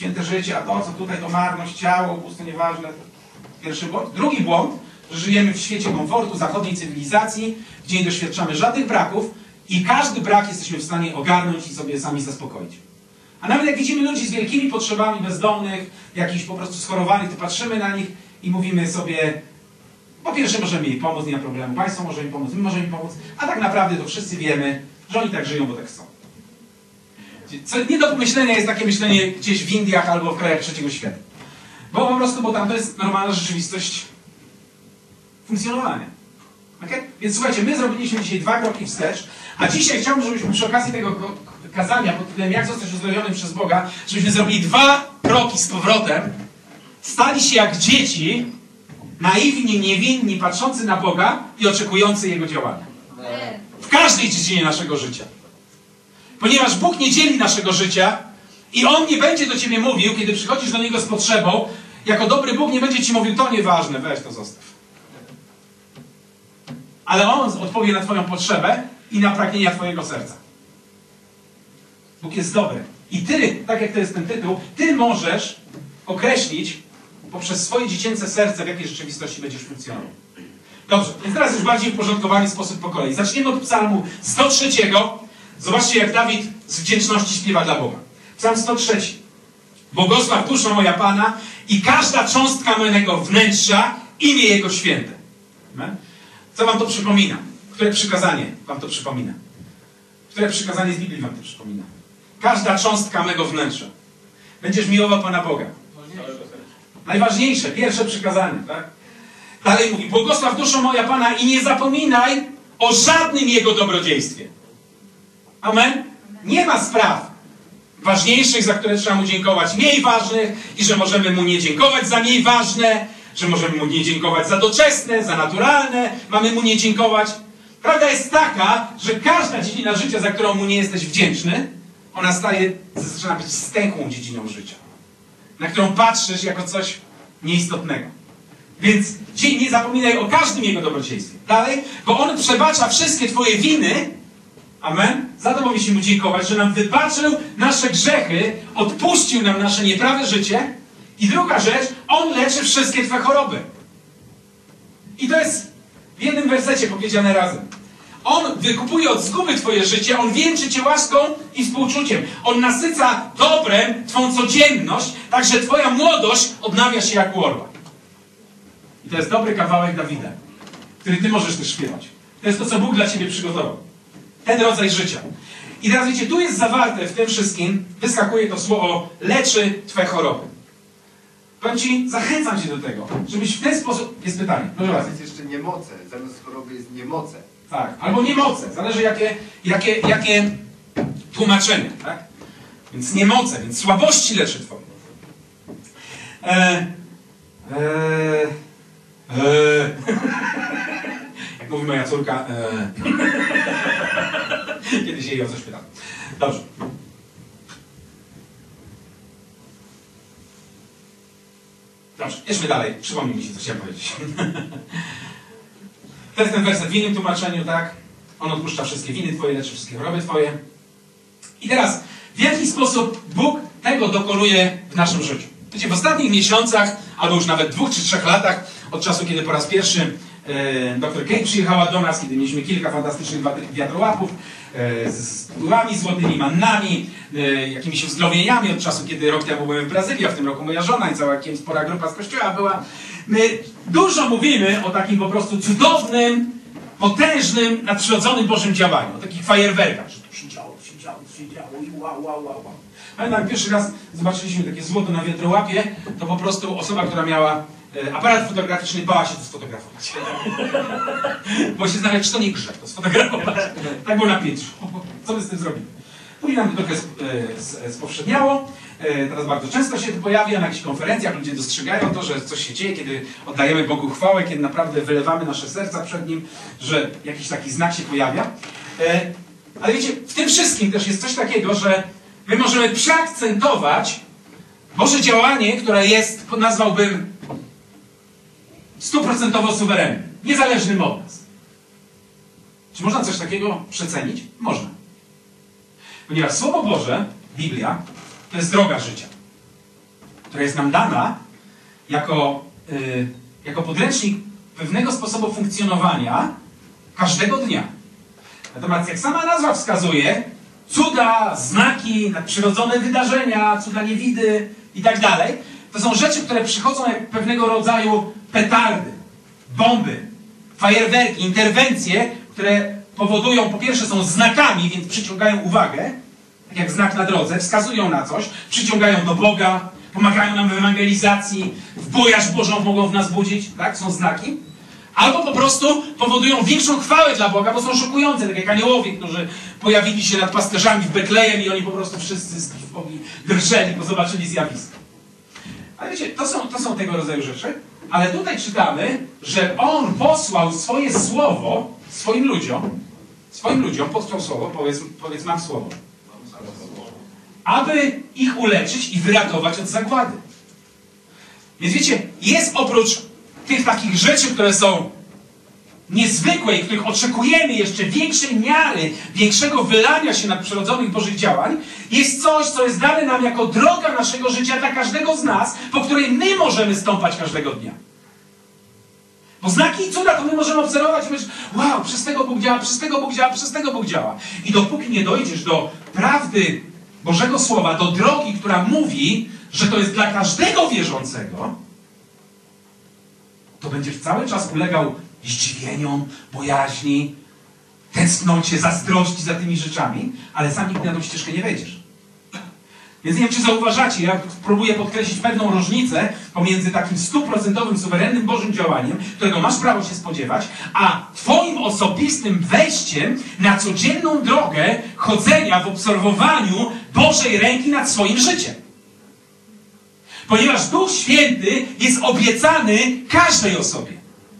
święte życie, a to, co tutaj, to marność, ciało, puste, nieważne. Pierwszy błąd. Drugi błąd, że żyjemy w świecie komfortu, zachodniej cywilizacji, gdzie nie doświadczamy żadnych braków i każdy brak jesteśmy w stanie ogarnąć i sobie sami zaspokoić. A nawet jak widzimy ludzi z wielkimi potrzebami, bezdomnych, jakichś po prostu schorowanych, to patrzymy na nich i mówimy sobie, po pierwsze możemy im pomóc, nie ma problemu, państwo może im pomóc, my możemy im pomóc, a tak naprawdę to wszyscy wiemy, że oni tak żyją, bo tak chcą. Co nie do pomyślenia jest takie myślenie gdzieś w Indiach albo w krajach trzeciego świata. Bo tam to jest normalna rzeczywistość funkcjonowania. Okay? Więc słuchajcie, my zrobiliśmy dzisiaj 2 kroki wstecz, a dzisiaj chciałbym, żebyśmy przy okazji tego kazania pod tytułem jak zostać uzdrowionym przez Boga, żebyśmy zrobili 2 kroki z powrotem, stali się jak dzieci, naiwni, niewinni, patrzący na Boga i oczekujący Jego działania. W każdej dziedzinie naszego życia. Ponieważ Bóg nie dzieli naszego życia i On nie będzie do ciebie mówił, kiedy przychodzisz do Niego z potrzebą, jako dobry Bóg nie będzie ci mówił, to nieważne, weź to zostaw. Ale On odpowie na twoją potrzebę i na pragnienia twojego serca. Bóg jest dobry. I ty, tak jak to jest ten tytuł, ty możesz określić poprzez swoje dziecięce serce, w jakiej rzeczywistości będziesz funkcjonował. Dobrze, więc teraz już bardziej uporządkowany sposób po kolei. Zaczniemy od psalmu 103. Zobaczcie, jak Dawid z wdzięczności śpiewa dla Boga. Psalm 103. Błogosław duszo moja Pana i każda cząstka mego wnętrza, imię Jego święte. Amen? Co wam to przypomina? Które przykazanie wam to przypomina? Które przykazanie z Biblii wam to przypomina? Każda cząstka mego wnętrza. Będziesz miłował Pana Boga. Najważniejsze, pierwsze przykazanie, tak? Dalej mówi, błogosław duszo moja Pana i nie zapominaj o żadnym Jego dobrodziejstwie. Amen? Nie ma spraw ważniejszych, za które trzeba Mu dziękować, mniej ważnych i że możemy Mu nie dziękować za mniej ważne, że możemy Mu nie dziękować za doczesne, za naturalne, mamy Mu nie dziękować. Prawda jest taka, że każda dziedzina życia, za którą Mu nie jesteś wdzięczny, ona zaczyna być stęchłą dziedziną życia, na którą patrzysz jako coś nieistotnego. Więc nie zapominaj o każdym Jego dobrodziejstwie. Dalej, bo On przebacza wszystkie twoje winy. Amen. Za to powinniśmy Mu dziękować, że nam wybaczył nasze grzechy, odpuścił nam nasze nieprawe życie. I druga rzecz, On leczy wszystkie twoje choroby. I to jest w jednym wersecie powiedziane razem. On wykupuje od zguby twoje życie, On wieńczy cię łaską i współczuciem. On nasyca dobrem twą codzienność, tak że twoja młodość odnawia się jak u orła. I to jest dobry kawałek Dawida, który ty możesz też śpiewać. To jest to, co Bóg dla ciebie przygotował. Ten rodzaj życia. I teraz wiecie, tu jest zawarte w tym wszystkim, wyskakuje to słowo, leczy twoje choroby. Powiem ci, zachęcam cię do tego, żebyś w ten sposób... Jest pytanie. Proszę bardzo. Jest jeszcze niemoce. Zamiast choroby jest niemoce. Tak, albo niemoce. Zależy jakie tłumaczenie. Tak? Więc niemoce, więc słabości leczy twoje. Jak mówi moja córka, kiedyś jej o coś pytałem. Dobrze. Dobrze, jedźmy dalej. Przypomnij mi się, co chciałem powiedzieć. To jest ten werset w innym tłumaczeniu, tak? On odpuszcza wszystkie winy twoje, leczy wszystkie choroby twoje. I teraz, w jaki sposób Bóg tego dokonuje w naszym życiu? Wiecie, w ostatnich miesiącach, albo już nawet 2 czy 3 latach, od czasu, kiedy po raz pierwszy dr Kate przyjechała do nas, kiedy mieliśmy kilka fantastycznych wiatrołapów z pływami złotymi, mannami, jakimiś uzdrowieniami, od czasu, kiedy rok temu byłem w Brazylii, a w tym roku moja żona i cała spora grupa z kościoła była. My dużo mówimy o takim po prostu cudownym, potężnym, nadprzyrodzonym Bożym działaniu, o takich fajerwerkach, że tu się działo i wow. Pamiętam, pierwszy raz zobaczyliśmy takie złoto na wiatrołapie, to po prostu osoba, która miała aparat fotograficzny, bała się to sfotografować. Bo się zastanawiać, czy to nie grzech, to sfotografować. Tak było napięcie. Co my z tym zrobimy? Później nam to trochę spowszedniało. Teraz bardzo często się to pojawia na jakichś konferencjach. Ludzie dostrzegają to, że coś się dzieje, kiedy oddajemy Bogu chwałę, kiedy naprawdę wylewamy nasze serca przed Nim, że jakiś taki znak się pojawia. Ale wiecie, w tym wszystkim też jest coś takiego, że my możemy przeakcentować Boże działanie, które jest, nazwałbym, 100% suwerennym, niezależnym od nas. Czy można coś takiego przecenić? Można. Ponieważ Słowo Boże, Biblia, to jest droga życia. która jest nam dana jako podręcznik pewnego sposobu funkcjonowania każdego dnia. Natomiast jak sama nazwa wskazuje, cuda, znaki, nadprzyrodzone wydarzenia, cuda niewidy i tak dalej, to są rzeczy, które przychodzą jak pewnego rodzaju petardy, bomby, fajerwerki, interwencje, które powodują, po pierwsze są znakami, więc przyciągają uwagę, tak jak znak na drodze, wskazują na coś, przyciągają do Boga, pomagają nam w ewangelizacji, w bojaźń Bożą mogą w nas budzić, tak? Są znaki. Albo po prostu powodują większą chwałę dla Boga, bo są szokujące, tak jak aniołowie, którzy pojawili się nad pasterzami w Betlejem i oni po prostu wszyscy z trwogi drżeli, bo zobaczyli zjawisko. Ale wiecie, to są tego rodzaju rzeczy. Ale tutaj czytamy, że On posłał swoje słowo swoim ludziom, posłał słowo, powiedz mam słowo, aby ich uleczyć i wyratować od zagłady. Więc wiecie, jest oprócz tych takich rzeczy, które są niezwykłe i których oczekujemy jeszcze większej miary, większego wylania się nadprzyrodzonych Bożych działań, jest coś, co jest dane nam jako droga naszego życia dla każdego z nas, po której my możemy stąpać każdego dnia. Bo znaki i cuda to my możemy obserwować i myśleć, wow, przez tego Bóg działa, przez tego Bóg działa, przez tego Bóg działa. I dopóki nie dojdziesz do prawdy Bożego Słowa, do drogi, która mówi, że to jest dla każdego wierzącego, to będziesz cały czas ulegał zdziwieniom, bojaźni, tęsknocie, zazdrości za tymi rzeczami, ale sam nigdy na tą ścieżkę nie wejdziesz. Więc nie wiem, czy zauważacie, ja próbuję podkreślić pewną różnicę pomiędzy takim 100% suwerennym Bożym działaniem, którego masz prawo się spodziewać, a twoim osobistym wejściem na codzienną drogę chodzenia w obserwowaniu Bożej ręki nad swoim życiem. Ponieważ Duch Święty jest obiecany każdej osobie.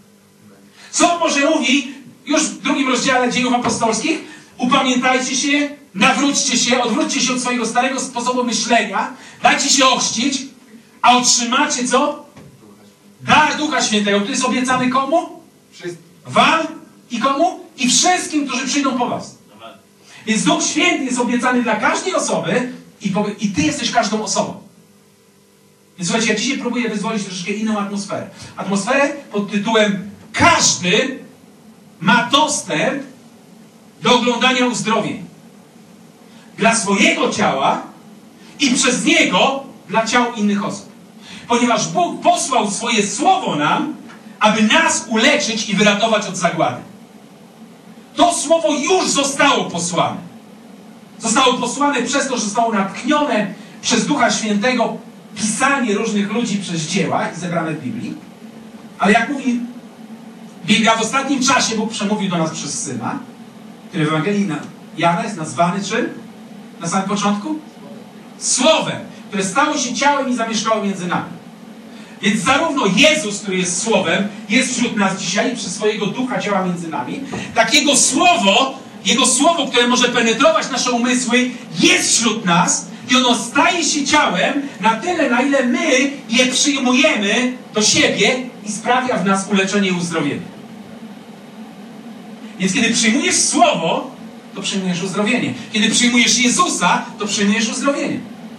Co Boże mówi już w 2 rozdziale Dziejów Apostolskich? Upamiętajcie się, nawróćcie się, odwróćcie się od swojego starego sposobu myślenia, dajcie się ochrzcić, a otrzymacie co? Dar Ducha Świętego, który jest obiecany komu? Wam i komu? I wszystkim, którzy przyjdą po was. Więc Duch Święty jest obiecany dla każdej osoby i ty jesteś każdą osobą. Więc słuchajcie, ja dzisiaj próbuję wyzwolić troszeczkę inną atmosferę. Atmosferę pod tytułem każdy ma dostęp do oglądania uzdrowień. Dla swojego ciała i przez niego dla ciał innych osób. Ponieważ Bóg posłał swoje słowo nam, aby nas uleczyć i wyratować od zagłady. To słowo już zostało posłane. Zostało posłane przez to, że zostało natchnione przez Ducha Świętego pisanie różnych ludzi przez dzieła i zebrane w Biblii. Ale jak mówi Biblia, w ostatnim czasie Bóg przemówił do nas przez Syna, który w Ewangelii Jana jest nazwany czym? Na samym początku? Słowem, które stało się ciałem i zamieszkało między nami. Więc zarówno Jezus, który jest Słowem, jest wśród nas dzisiaj i przez swojego Ducha działa między nami, tak Jego Słowo, które może penetrować nasze umysły, jest wśród nas i ono staje się ciałem na tyle, na ile my je przyjmujemy do siebie i sprawia w nas uleczenie i uzdrowienie. Więc kiedy przyjmujesz Słowo, to przyjmujesz uzdrowienie. Kiedy przyjmujesz Jezusa, to przyjmujesz uzdrowienie.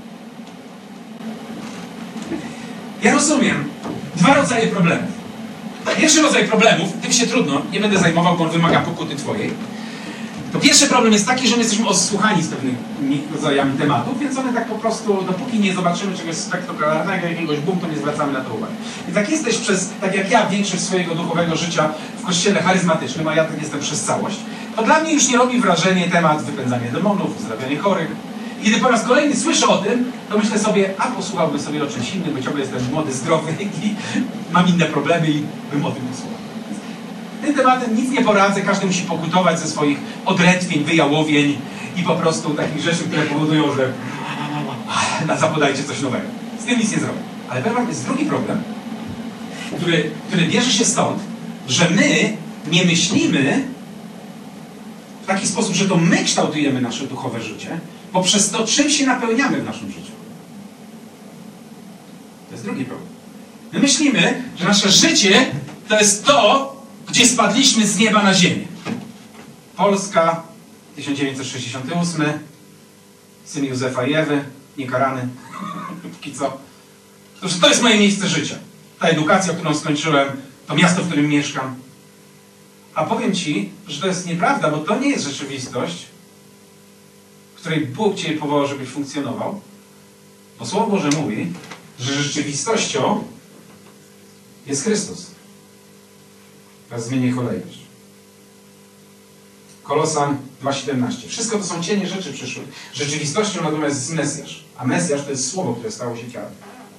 Ja rozumiem 2 rodzaje problemów. Pierwszy rodzaj problemów, tym się trudno, nie będę zajmował, bo on wymaga pokuty twojej. To pierwszy problem jest taki, że my jesteśmy osłuchani z pewnymi rodzajami tematów, więc one tak po prostu, dopóki nie zobaczymy czegoś spektakularnego, jakiegoś boom, to nie zwracamy na to uwagi. Więc jak jesteś tak jak ja, większość swojego duchowego życia w kościele charyzmatycznym, a ja tak jestem przez całość, to dla mnie już nie robi wrażenia temat wypędzania demonów, uzdrawiania chorych. I kiedy po raz kolejny słyszę o tym, to myślę sobie, posłuchałbym sobie o czymś innym, bo ciągle jestem młody, zdrowy i mam inne problemy i bym o tym posłuchał. Tym tematem nic nie poradzę, każdy musi pokutować ze swoich odrętwień, wyjałowień i po prostu takich rzeczy, które powodują, że zapodajcie coś nowego. Z tym nic nie zrobię. Ale pewnie jest drugi problem, który bierze się stąd, że my nie myślimy w taki sposób, że to my kształtujemy nasze duchowe życie, poprzez to, czym się napełniamy w naszym życiu. To jest drugi problem. My myślimy, że nasze życie to jest to, gdzie spadliśmy z nieba na ziemię. Polska, 1968, syn Józefa i Ewy, niekarany, póki co. To jest moje miejsce życia. Ta edukacja, którą skończyłem, to miasto, w którym mieszkam. A powiem ci, że to jest nieprawda, bo to nie jest rzeczywistość, w której Bóg cię powołał, żebyś funkcjonował. Bo Słowo Boże mówi, że rzeczywistością jest Chrystus. Teraz zmienię kolejność. Kolosan 2,17. Wszystko to są cienie rzeczy przyszłych. Rzeczywistością natomiast jest Mesjasz. A Mesjasz to jest Słowo, które stało się ciałem.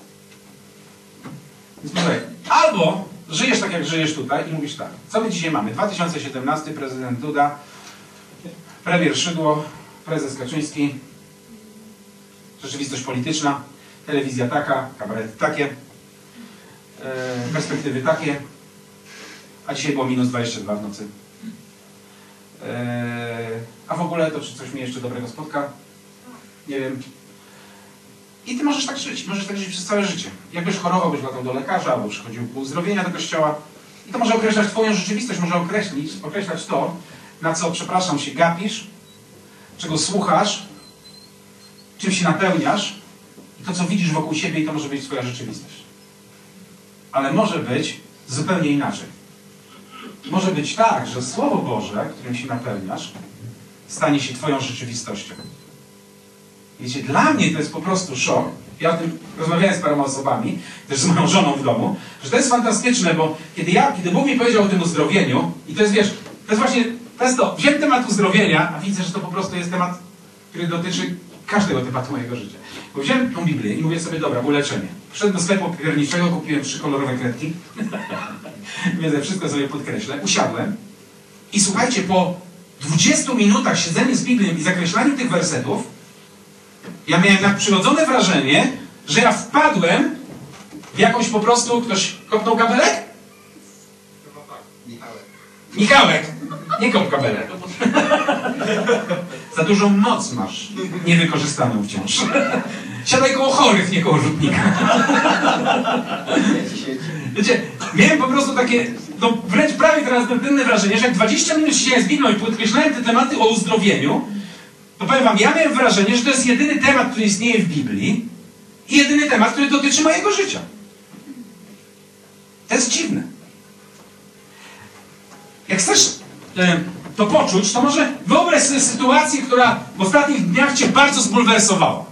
Więc słuchaj, albo żyjesz tak, jak żyjesz tutaj i mówisz tak. Co my dzisiaj mamy? 2017, prezydent Duda, premier Szydło, prezes Kaczyński, rzeczywistość polityczna, telewizja taka, kabarety takie, perspektywy takie, a dzisiaj było minus 22 w nocy. A w ogóle to czy coś mnie jeszcze dobrego spotka? Nie wiem. I ty możesz tak żyć. Możesz tak żyć przez całe życie. Jakbyś chorował, byś latał do lekarza, albo przychodził po uzdrowienia do kościoła. I to może określać twoją rzeczywistość, może określać to, na co, przepraszam, się gapisz, czego słuchasz, czym się napełniasz i to, co widzisz wokół siebie, i to może być twoja rzeczywistość. Ale może być zupełnie inaczej. Może być tak, że Słowo Boże, którym się napełniasz, stanie się twoją rzeczywistością. Wiecie, dla mnie to jest po prostu szok. Ja o tym rozmawiałem z paroma osobami, też z moją żoną w domu, że to jest fantastyczne, bo kiedy Bóg mi powiedział o tym uzdrowieniu, i to jest, wiesz, to jest właśnie, wziąłem temat uzdrowienia, a widzę, że to po prostu jest temat, który dotyczy każdego tematu mojego życia. Bo wziąłem tą Biblię i mówię sobie, dobra, uleczenie. Poszedłem do sklepu pierniczego, kupiłem 3 kolorowe kredki, więc wszystko sobie podkreślę, usiadłem i słuchajcie, po 20 minutach siedzenia z Biblią i zakreślaniu tych wersetów, ja miałem nadprzyrodzone wrażenie, że ja wpadłem w jakąś po prostu... Ktoś kopnął kabelek? Michałek. Nie kop kabelek. Za dużą moc masz. Niewykorzystaną wciąż. Siadaj koło chorych, nie koło rzutnika. Wiecie, miałem po prostu takie, no wręcz prawie transcendentne wrażenie, że jak 20 minut siedziałem z Biblią i podkreślałem te tematy o uzdrowieniu, to powiem wam, ja miałem wrażenie, że to jest jedyny temat, który istnieje w Biblii i jedyny temat, który dotyczy mojego życia. To jest dziwne. Jak chcesz to poczuć, to może wyobraź sobie sytuację, która w ostatnich dniach cię bardzo zbulwersowała.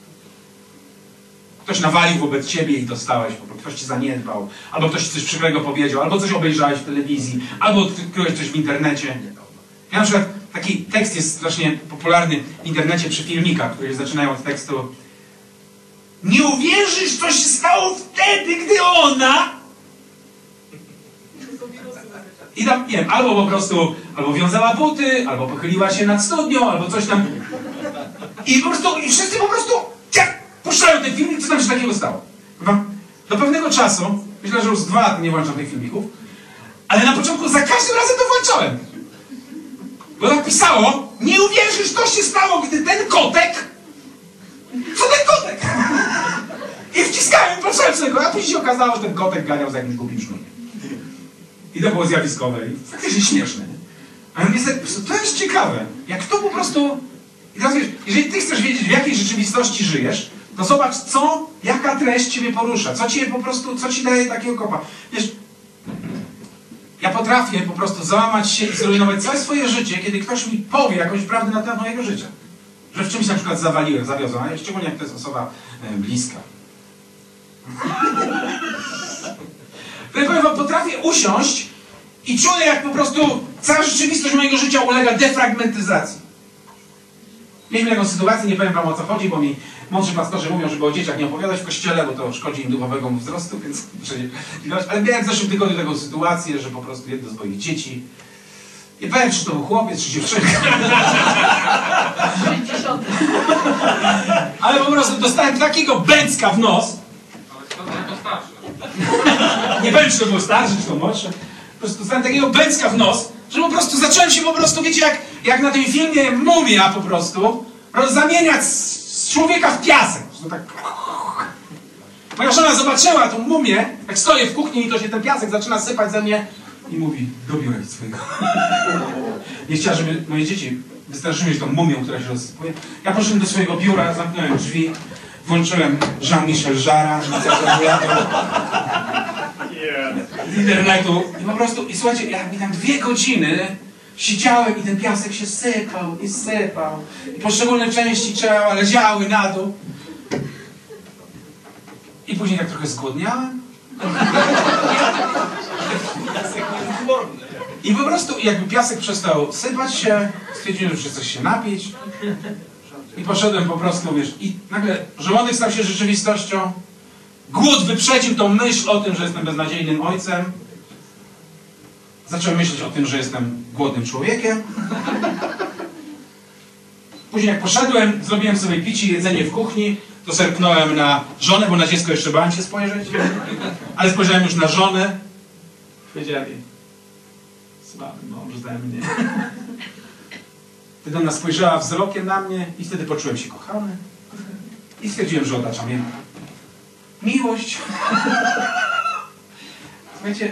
Ktoś nawalił wobec ciebie i dostałeś, ktoś cię zaniedbał, albo ktoś ci coś przykrego powiedział, albo coś obejrzałeś w telewizji, albo odkryłeś coś w internecie. Ja na przykład taki tekst jest strasznie popularny w internecie przy filmikach, które zaczynają od tekstu: nie uwierzysz, co się stało wtedy, gdy ona... I tam, nie wiem, albo po prostu, albo wiązała buty, albo pochyliła się nad studnią, albo coś tam. I po prostu, i wszyscy po prostu puszczają ten filmik, co tam się takiego stało. Do pewnego czasu, myślę, że już z 2 lata nie włączam tych filmików, ale na początku za każdym razem to włączałem. Bo tak pisało, nie uwierzysz, co się stało, gdy ten kotek... Co ten kotek? I wciskałem, patrzyłem sobie go, a później się okazało, że ten kotek ganiał za jakimś głupim sznurkiem. I to było zjawiskowe i faktycznie śmieszne. Ale mówię sobie, to jest ciekawe. Jak to po prostu... I teraz wiesz, jeżeli ty chcesz wiedzieć, w jakiej rzeczywistości żyjesz, to zobacz, jaka treść ciebie porusza, co ci daje takiego kopa. Wiesz, ja potrafię po prostu załamać się i zrujnować całe swoje życie, kiedy ktoś mi powie jakąś prawdę na temat mojego życia. Że w czymś na przykład zawiozłem, a szczególnie jak to jest osoba bliska. Powiem wam, potrafię usiąść i czuję, jak po prostu cała rzeczywistość mojego życia ulega defragmentyzacji. Mieliśmy taką sytuację, nie powiem wam, o co chodzi, bo mi mądrzy pastorzy mówią, żeby o dzieciach nie opowiadać w kościele, bo to szkodzi im duchowego wzrostu, więc ale miałem w zeszłym tygodniu taką sytuację, że po prostu jedno z moich dzieci, nie powiem, czy to był chłopiec, czy dziewczynka, ale po prostu dostałem takiego bęcka w nos. Nie wiem, czy to był starszy, czy to młodszy. Po prostu dostałem takiego bęcka w nos, że po prostu zacząłem się po prostu, wiecie, jak na tym filmie Mumia po prostu, zamieniać z człowieka w piasek. Tak. Moja żona zobaczyła tą mumię, jak stoję w kuchni i to się ten piasek zaczyna sypać ze mnie i mówi, do biura idź swojego. Nie chciała, żeby moje dzieci wystraszyły się tą mumią, która się rozsypuje. Ja poszedłem do swojego biura, zamknąłem drzwi, Włączyłem Jean-Michel Jarre, z internetu i po prostu, i słuchajcie, ja mi tam 2 godziny siedziałem i ten piasek się sypał i sypał i poszczególne części ciała leciały na dół i później tak trochę zgłodniałem i po prostu jakby piasek przestał sypać się, stwierdziłem, że coś się napić i poszedłem po prostu, wiesz, i nagle żołądek stał się rzeczywistością. Głód wyprzedził tą myśl o tym, że jestem beznadziejnym ojcem. Zacząłem myśleć o tym, że jestem głodnym człowiekiem. Później jak poszedłem, zrobiłem sobie picie i jedzenie w kuchni, to zerknąłem na żonę, bo na dziecko jeszcze bałem się spojrzeć. Ale spojrzałem już na żonę. Powiedziałem jej, słaby mąż ze mnie. Wtedy ona spojrzała wzrokiem na mnie i wtedy poczułem się kochany. I stwierdziłem, że otacza mnie miłość. Słuchajcie.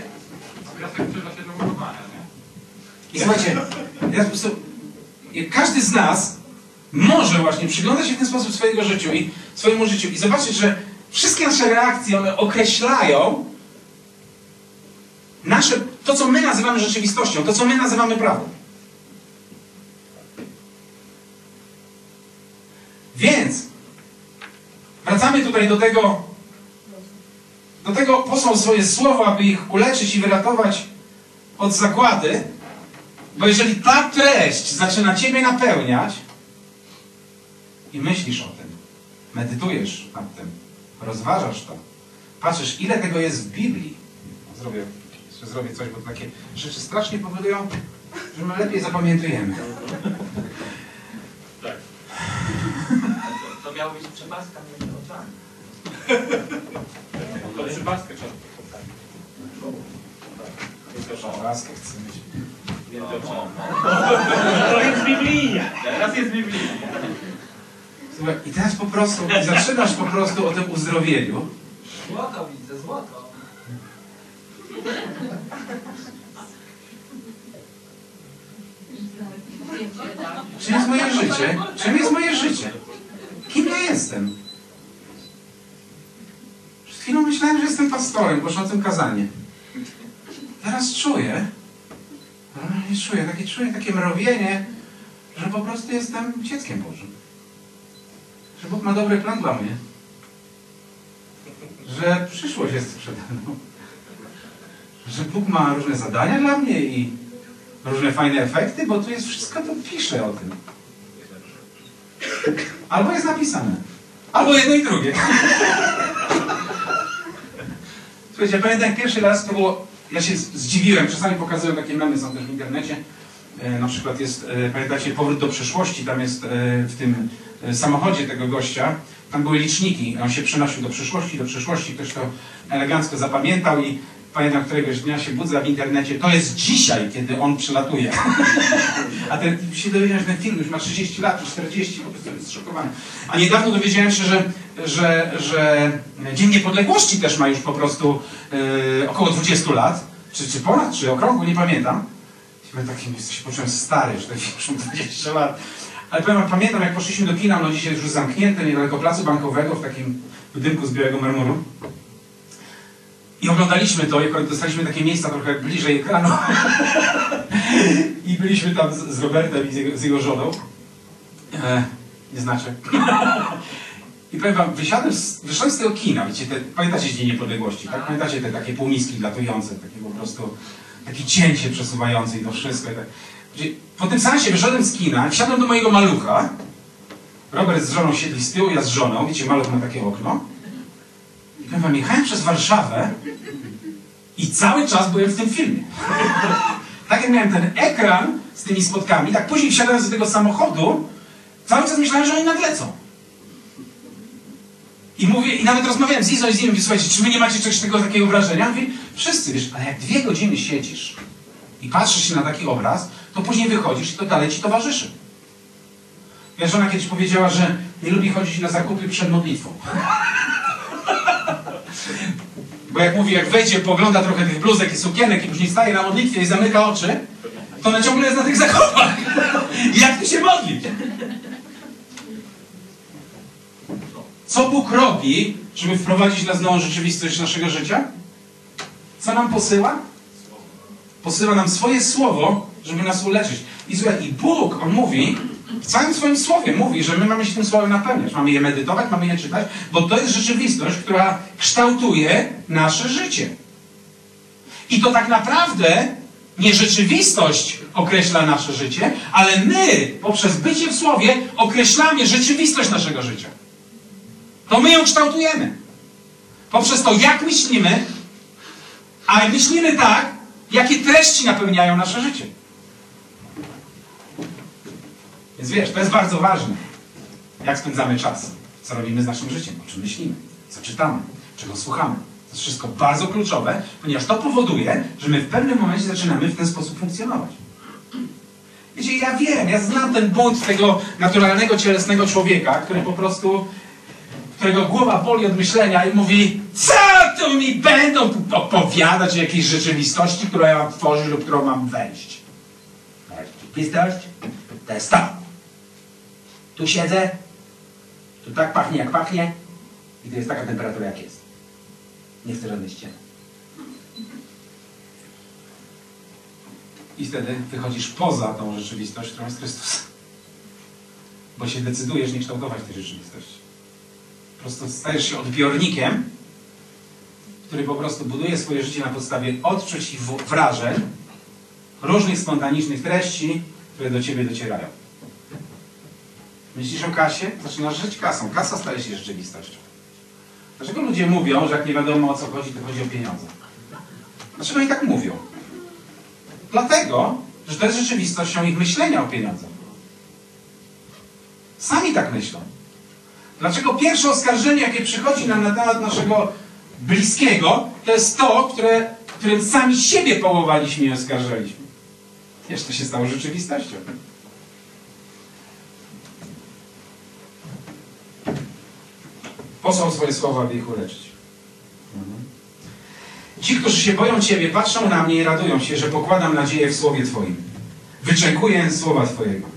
I słuchajcie, ja po prostu, każdy z nas może właśnie przyglądać się w ten sposób swojemu życiu i zobaczyć, że wszystkie nasze reakcje, one określają to, co my nazywamy rzeczywistością, to, co my nazywamy prawdą. Więc wracamy tutaj do tego, posłał swoje słowo, aby ich uleczyć i wyratować od zagłady, bo jeżeli ta treść zaczyna ciebie napełniać i myślisz o tym, medytujesz nad tym, rozważasz to, patrzysz, ile tego jest w Biblii. Zrobię coś, bo takie rzeczy strasznie powodują, że my lepiej zapamiętujemy. Tak. To miało być przepaska między oczami. To przepaskę trzeba. Przepaskę chcę mieć. To jest biblijnie. Teraz jest biblijnie. Słuchaj, i teraz po prostu zaczynasz po prostu o tym uzdrowieniu. Złoto widzę, złoto. Czym jest moje życie? Czym jest moje życie? Kim ja jestem? Przed chwilą myślałem, że jestem pastorem głoszącym kazanie. Teraz czuję takie mrowienie, że po prostu jestem dzieckiem Bożym. Że Bóg ma dobry plan dla mnie. Że przyszłość jest przede mną. Że Bóg ma różne zadania dla mnie i różne fajne efekty, bo tu jest wszystko, to pisze o tym. Albo jest napisane. Albo jedno i drugie. Słuchajcie, pamiętam jak pierwszy raz to było, ja się zdziwiłem, czasami pokazują takie memy, są też w internecie. Na przykład jest, pamiętacie, Powrót do przyszłości, tam jest w tym samochodzie tego gościa, tam były liczniki, on się przenosił do przyszłości, ktoś to elegancko zapamiętał i pamiętam, któregoś dnia się budzę w internecie, to jest dzisiaj, kiedy on przylatuje. A ten się dowiedziałem, że ten film już ma 30 lat, czy 40, po prostu jest szokowany. A niedawno dowiedziałem się, że Dzień Niepodległości też ma już po prostu około 20 lat, czy ponad, czy okrągło, nie pamiętam. Się poczułem stary, że to już mam 20 lat. Ale pamiętam, jak poszliśmy do kina, no dzisiaj jest już zamknięte, niedaleko placu bankowego, w takim budynku z białego marmuru. I oglądaliśmy to i akurat dostaliśmy takie miejsca trochę bliżej ekranu. I byliśmy tam z Robertem i z jego żoną. Nie znaczy. I powiem wam, wyszedłem z tego kina, wiecie, pamiętacie Dzień Niepodległości, tak? Pamiętacie te takie półmiski latujące, takie po prostu, taki cień się przesuwający i to wszystko. I tak. Po tym seansie wyszedłem z kina, wsiadłem do mojego malucha. Robert z żoną siedli z tyłu, ja z żoną, wiecie, maluch ma takie okno. I powiem wam, jechałem przez Warszawę i cały czas byłem w tym filmie. Tak jak miałem ten ekran z tymi spotkami, tak później wsiadając do tego samochodu, cały czas myślałem, że oni nadlecą. I mówię, i nawet rozmawiałem z Izą i z nim, mówię, słuchajcie, czy wy nie macie czegoś takiego wrażenia? Mówię, wszyscy, wiesz, ale jak 2 godziny siedzisz i patrzysz się na taki obraz, to później wychodzisz i to dalej ci towarzyszy. Moja żona kiedyś powiedziała, że nie lubi chodzić na zakupy przed modlitwą. Bo jak mówi, jak wejdzie, pogląda trochę tych bluzek i sukienek i później staje na modlitwie i zamyka oczy, to ona ciągle jest na tych zakupach. Jak ty się modlić? Co Bóg robi, żeby wprowadzić nas w nową rzeczywistość naszego życia? Co nam posyła? Posyła nam swoje słowo, żeby nas uleczyć. I słuchaj, i Bóg, On mówi, w całym swoim słowie mówi, że my mamy się tym słowem napełniać. Mamy je medytować, mamy je czytać, bo to jest rzeczywistość, która kształtuje nasze życie. I to tak naprawdę nie rzeczywistość określa nasze życie, ale my poprzez bycie w słowie określamy rzeczywistość naszego życia. To my ją kształtujemy. Poprzez to, jak myślimy, a myślimy tak, jakie treści napełniają nasze życie. Więc wiesz, to jest bardzo ważne. Jak spędzamy czas? Co robimy z naszym życiem? O czym myślimy? Co czytamy? Czego słuchamy? To jest wszystko bardzo kluczowe, ponieważ to powoduje, że my w pewnym momencie zaczynamy w ten sposób funkcjonować. Wiecie, ja wiem, ja znam ten bunt tego naturalnego, cielesnego człowieka, który po prostu, którego głowa boli od myślenia i mówi, co tu mi będą tu opowiadać o jakiejś rzeczywistości, którą ja mam tworzyć lub którą mam wejść. Rzeczywistość to jest to. Tu siedzę, tu tak pachnie jak pachnie i to jest taka temperatura jak jest. Nie chcę żadnej ściany. I wtedy wychodzisz poza tą rzeczywistość, którą jest Chrystus. Bo się decydujesz nie kształtować tej rzeczywistości. Po prostu stajesz się odbiornikiem, który po prostu buduje swoje życie na podstawie odczuć i wrażeń, różnych spontanicznych treści, które do ciebie docierają. Myślisz o kasie? Zaczynasz żyć kasą. Kasa staje się rzeczywistością. Dlaczego ludzie mówią, że jak nie wiadomo o co chodzi, to chodzi o pieniądze? Dlaczego oni tak mówią? Dlatego, że to jest rzeczywistością ich myślenia o pieniądzach. Sami tak myślą. Dlaczego pierwsze oskarżenie, jakie przychodzi nam na temat naszego bliskiego, to jest to, którym sami siebie połowaliśmy i oskarżaliśmy. Wiesz, to się stało rzeczywistością. Posłał swoje słowa, aby ich uleczyć. Ci, którzy się boją Ciebie, patrzą na mnie i radują się, że pokładam nadzieję w Słowie Twoim. Wyczekuję słowa Twojego.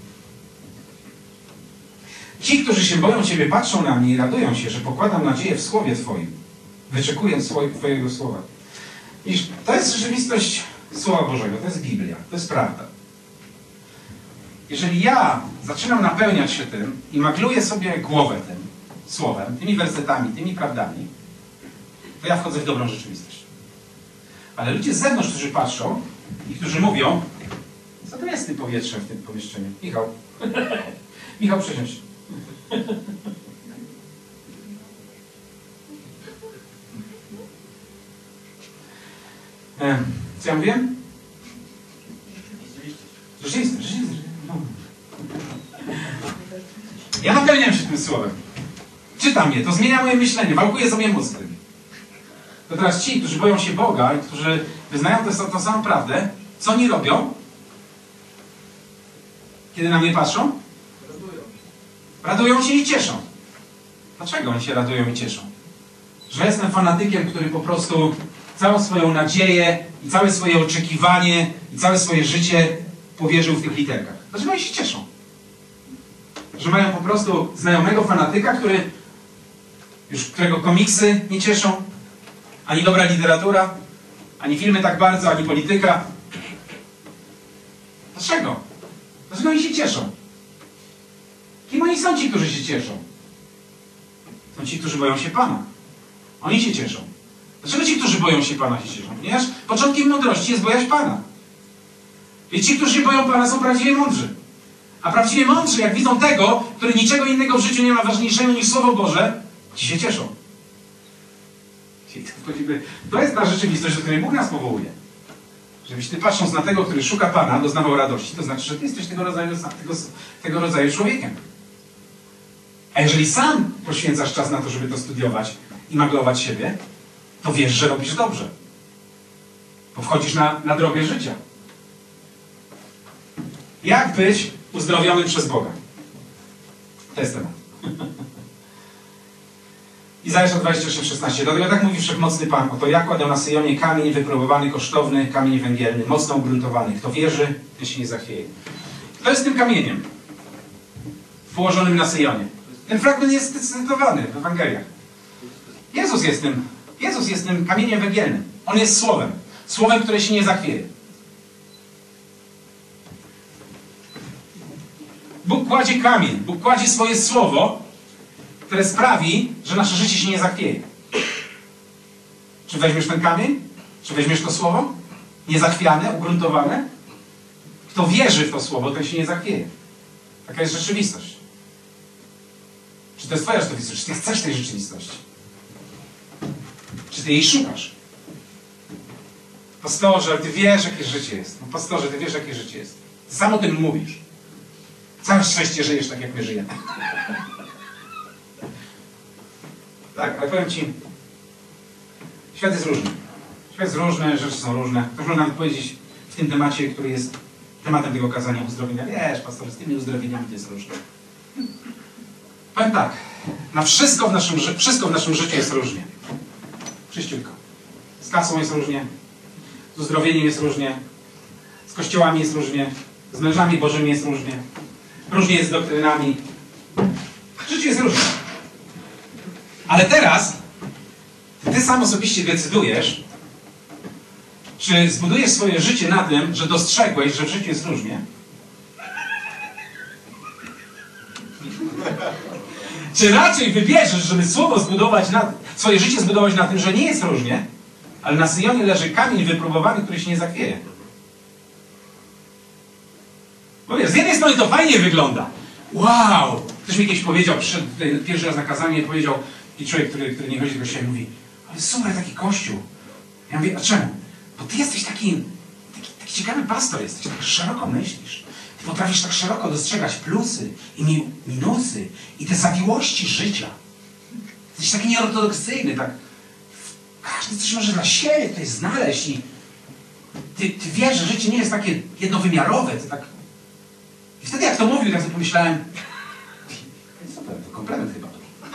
Ci, którzy się boją Ciebie, patrzą na mnie i radują się, że pokładam nadzieję w Słowie Twoim. Wyczekuję Twojego słowa. Widzisz, to jest rzeczywistość Słowa Bożego, to jest Biblia, to jest prawda. Jeżeli ja zaczynam napełniać się tym i magluję sobie głowę tym słowem, tymi wersetami, tymi prawdami, to ja wchodzę w dobrą rzeczywistość. Ale ludzie z zewnątrz, którzy patrzą i którzy mówią, co to jest z tym powietrzem w tym pomieszczeniu? Michał. Michał, przesiądź. Co ja mówiłem? Rzeczywistość. Ja napełniam się tym słowem. Czytam je, to zmienia moje myślenie, wałkuję sobie mózg tym. To teraz ci, którzy boją się Boga i którzy wyznają tę samą prawdę, co oni robią? Kiedy na mnie patrzą? Radują się i cieszą. Dlaczego oni się radują i cieszą? Że jestem fanatykiem, który po prostu całą swoją nadzieję i całe swoje oczekiwanie i całe swoje życie powierzył w tych literkach. Dlaczego oni się cieszą? Że mają po prostu znajomego fanatyka, którego komiksy nie cieszą, ani dobra literatura, ani filmy tak bardzo, ani polityka. Dlaczego? Dlaczego oni się cieszą? Kim oni są ci, którzy się cieszą? Są ci, którzy boją się Pana. Oni się cieszą. Dlaczego ci, którzy boją się Pana, się cieszą? Ponieważ początkiem mądrości jest bojaźń Pana. I ci, którzy się boją Pana, są prawdziwie mądrzy. A prawdziwie mądrzy, jak widzą tego, który niczego innego w życiu nie ma ważniejszego niż Słowo Boże, ci się cieszą. To jest ta rzeczywistość, do której Bóg nas powołuje. Żebyś ty, patrząc na tego, który szuka Pana, doznawał radości, to znaczy, że ty jesteś tego rodzaju człowiekiem. A jeżeli sam poświęcasz czas na to, żeby to studiować i maglować siebie, to wiesz, że robisz dobrze. Bo wchodzisz na drogę życia. Jak być uzdrowiony przez Boga? To jest temat. Izajasz 26:16. Dlatego tak mówi Wszechmocny Pan. Oto ja kładę na Syjonie kamień wypróbowany, kosztowny, kamień węgielny, mocno ugruntowany. Kto wierzy, ten się nie zachwieje. Kto jest tym kamieniem położonym na Syjonie? Ten fragment jest cytowany w Ewangeliach. Jezus jest tym kamieniem węgielnym. On jest słowem. Słowem, które się nie zachwieje. Bóg kładzie kamień. Bóg kładzie swoje słowo, które sprawi, że nasze życie się nie zachwieje. Czy weźmiesz ten kamień? Czy weźmiesz to słowo? Niezachwiane, ugruntowane? Kto wierzy w to słowo, ten się nie zachwieje. Taka jest rzeczywistość. Czy to jest twoja rzeczywistość? Czy ty chcesz tej rzeczywistości? Czy ty jej szukasz? Pastorze, ale ty wiesz, jakie życie jest. No, pastorze, ty wiesz, jakie życie jest. Ty sam o tym mówisz. Całe szczęście żyjesz tak, jak my żyjemy. Tak, ale powiem ci, świat jest różny. Świat jest różny, rzeczy są różne. To można nawet powiedzieć w tym temacie, który jest tematem tego kazania uzdrowienia. Wiesz, pastorze, z tymi uzdrowieniami to jest różne. Powiem tak, wszystko w naszym życiu jest różnie. Wszyściutko. Z kasą jest różnie, z uzdrowieniem jest różnie, z kościołami jest różnie, z mężami bożymi jest różnie, różnie jest z doktrynami. Życie jest różne. Ale teraz ty sam osobiście decydujesz, czy zbudujesz swoje życie na tym, że dostrzegłeś, że w życiu jest różnie. Czy raczej wybierzesz, żeby swoje życie zbudować na tym, że nie jest różnie, ale na Syjonie leży kamień wypróbowany, który się nie zachwieje. Bo wiesz, z jednej strony to fajnie wygląda. Wow! Ktoś mi kiedyś powiedział, przyszedł pierwszy raz na kazanie i powiedział, i człowiek, który nie chodzi do kościoła, mówi, ale super, taki kościół. Ja mówię, a czemu? Bo ty jesteś taki ciekawy pastor jesteś, tak szeroko myślisz. Ty potrafisz tak szeroko dostrzegać plusy i minusy i te zawiłości życia. Jesteś taki nieortodoksyjny, tak. Każdy coś może dla siebie tutaj znaleźć i ty wiesz, że życie nie jest takie jednowymiarowe. Ty tak... I wtedy jak to mówił, tak sobie pomyślałem, super, to komplement chyba.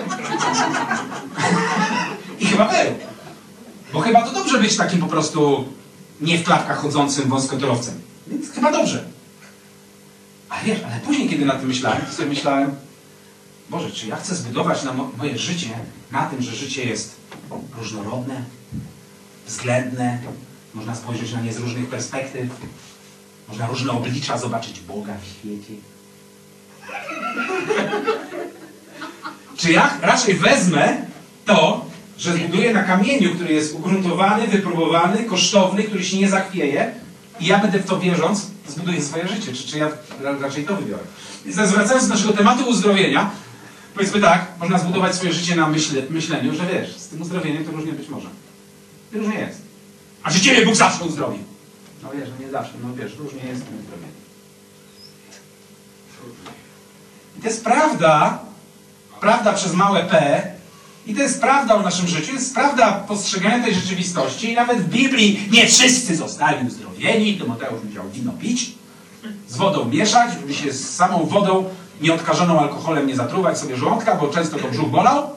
I chyba był. Bo chyba to dobrze być takim po prostu nie w klapkach chodzącym wąskotorowcem. Więc chyba dobrze. Ale wiesz, ale później, kiedy na tym myślałem, to sobie myślałem, Boże, czy ja chcę zbudować moje życie na tym, że życie jest różnorodne, względne, można spojrzeć na nie z różnych perspektyw, można różne oblicza zobaczyć Boga w świecie. Czy ja raczej wezmę to, że zbuduję na kamieniu, który jest ugruntowany, wypróbowany, kosztowny, który się nie zachwieje i ja będę w to wierząc, zbuduję swoje życie. Czy ja raczej to wybiorę? Więc wracając do naszego tematu uzdrowienia, powiedzmy tak, można zbudować swoje życie na myśleniu, że wiesz, z tym uzdrowieniem to różnie być może. Różnie jest. A czy ciebie Bóg zawsze uzdrowi? No wiesz, no nie zawsze, no wiesz, różnie jest z tym uzdrowieniem. I to jest prawda przez małe P, i to jest prawda o naszym życiu, jest prawda postrzegania tej rzeczywistości i nawet w Biblii nie wszyscy zostali uzdrowieni. Tymoteusz musiał wino pić, z wodą mieszać, żeby się z samą wodą nieodkażoną alkoholem nie zatruwać sobie żołądka, bo często to brzuch bolał.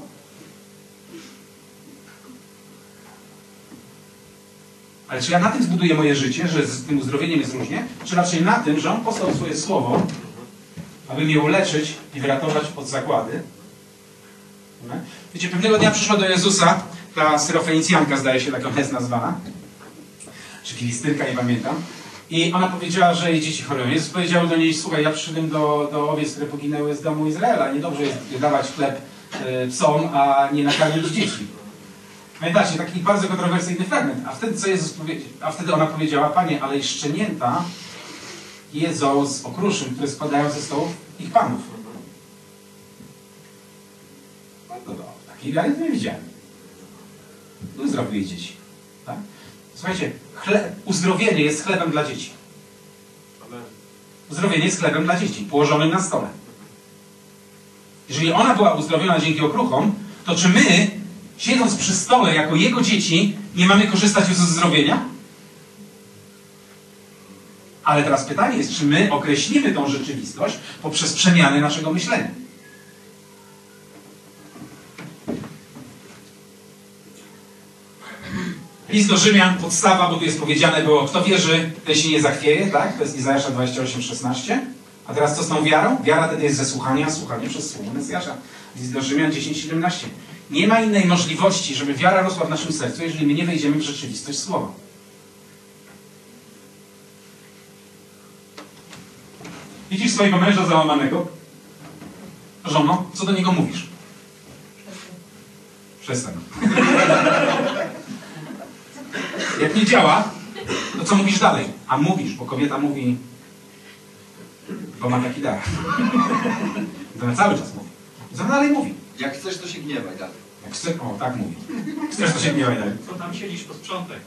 Ale czy ja na tym zbuduję moje życie, że z tym uzdrowieniem jest różnie, czy raczej na tym, że On posłał swoje słowo, aby mnie uleczyć i wyratować od zagłady? Wiecie, pewnego dnia przyszła do Jezusa ta Syrofenicjanka, zdaje się, tak ona jest nazwana, czy Filistynka, nie pamiętam, i ona powiedziała, że jej dzieci chorują. Jezus powiedział do niej, słuchaj, ja przyszedłem do owiec, które poginęły z domu Izraela. Niedobrze jest dawać chleb psom, a nie nakarmić dzieci. Pamiętacie, taki bardzo kontrowersyjny fragment. A wtedy co Jezus powiedział? A wtedy ona powiedziała, Panie, ale i szczenięta jedzą z okruszyn, które spadają ze stołów ich panów. No, takiej wiary nie widziałem. Uzdrowił dzieci. Tak? Słuchajcie, uzdrowienie jest chlebem dla dzieci. Uzdrowienie jest chlebem dla dzieci, położonym na stole. Jeżeli ona była uzdrowiona dzięki okruchom, to czy my, siedząc przy stole jako Jego dzieci, nie mamy korzystać z uzdrowienia? Ale teraz pytanie jest, czy my określimy tą rzeczywistość poprzez przemianę naszego myślenia? List do Rzymian, podstawa, bo tu jest powiedziane było, kto wierzy, ten się nie zachwieje, tak? To jest Izajasza 28:16. A teraz co z tą wiarą? Wiara wtedy jest ze słuchania, a słuchanie przez słowo Mesjasza. List do Rzymian 10:17. Nie ma innej możliwości, żeby wiara rosła w naszym sercu, jeżeli my nie wejdziemy w rzeczywistość słowa. Widzisz swojego męża załamanego? Żono, co do niego mówisz? Przestań. Jak nie działa, to co mówisz dalej? A mówisz, bo kobieta mówi, bo ma taki dar. To ona cały czas mówi. Co ona dalej mówi? Jak chcesz, to się gniewaj dalej. Jak chcesz, o tak mówi. Chcesz, to się gniewaj dalej. Co tam siedzisz, posprzątaj.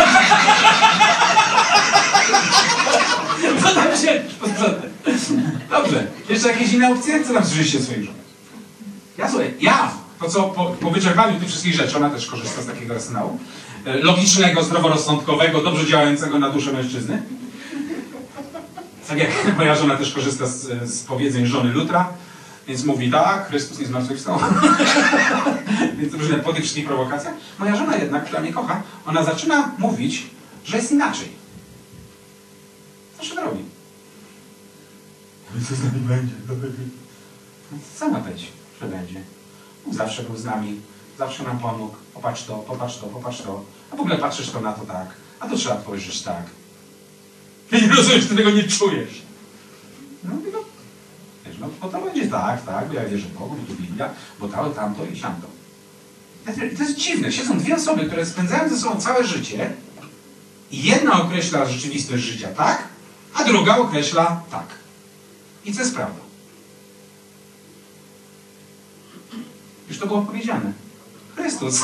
Co tam się posprzątaj? Dobrze. Jeszcze jakieś inne opcje? Co tam słyszycie w swoich żonach? To co po wyczerpaniu tych wszystkich rzeczy, ona też korzysta z takiego arsenału, logicznego, zdroworozsądkowego, dobrze działającego na duszę mężczyzny. Tak jak moja żona też korzysta z powiedzeń żony Lutra, więc mówi tak, Chrystus nie zmartwychwstał. Więc różne po tych wszystkich prowokacjach. Moja żona jednak, która mnie kocha, ona zaczyna mówić, że jest inaczej. Co się robi? Co z nami będzie? Sama być, że będzie. Zawsze był z nami, zawsze nam pomógł. Popatrz to, popatrz to, popatrz to. A w ogóle patrzysz to na to tak, a to trzeba spojrzeć tak. Ty nie rozumiesz, ty tego nie czujesz. No, wiesz, no bo to będzie tak, bo ja wierzę w Bogu, bo tu Biblia, bo to, tamto i siamto. To jest dziwne. Siedzą dwie osoby, które spędzają ze sobą całe życie i jedna określa rzeczywistość życia tak, a druga określa tak. I co jest prawdą? Już to było powiedziane. Chrystus.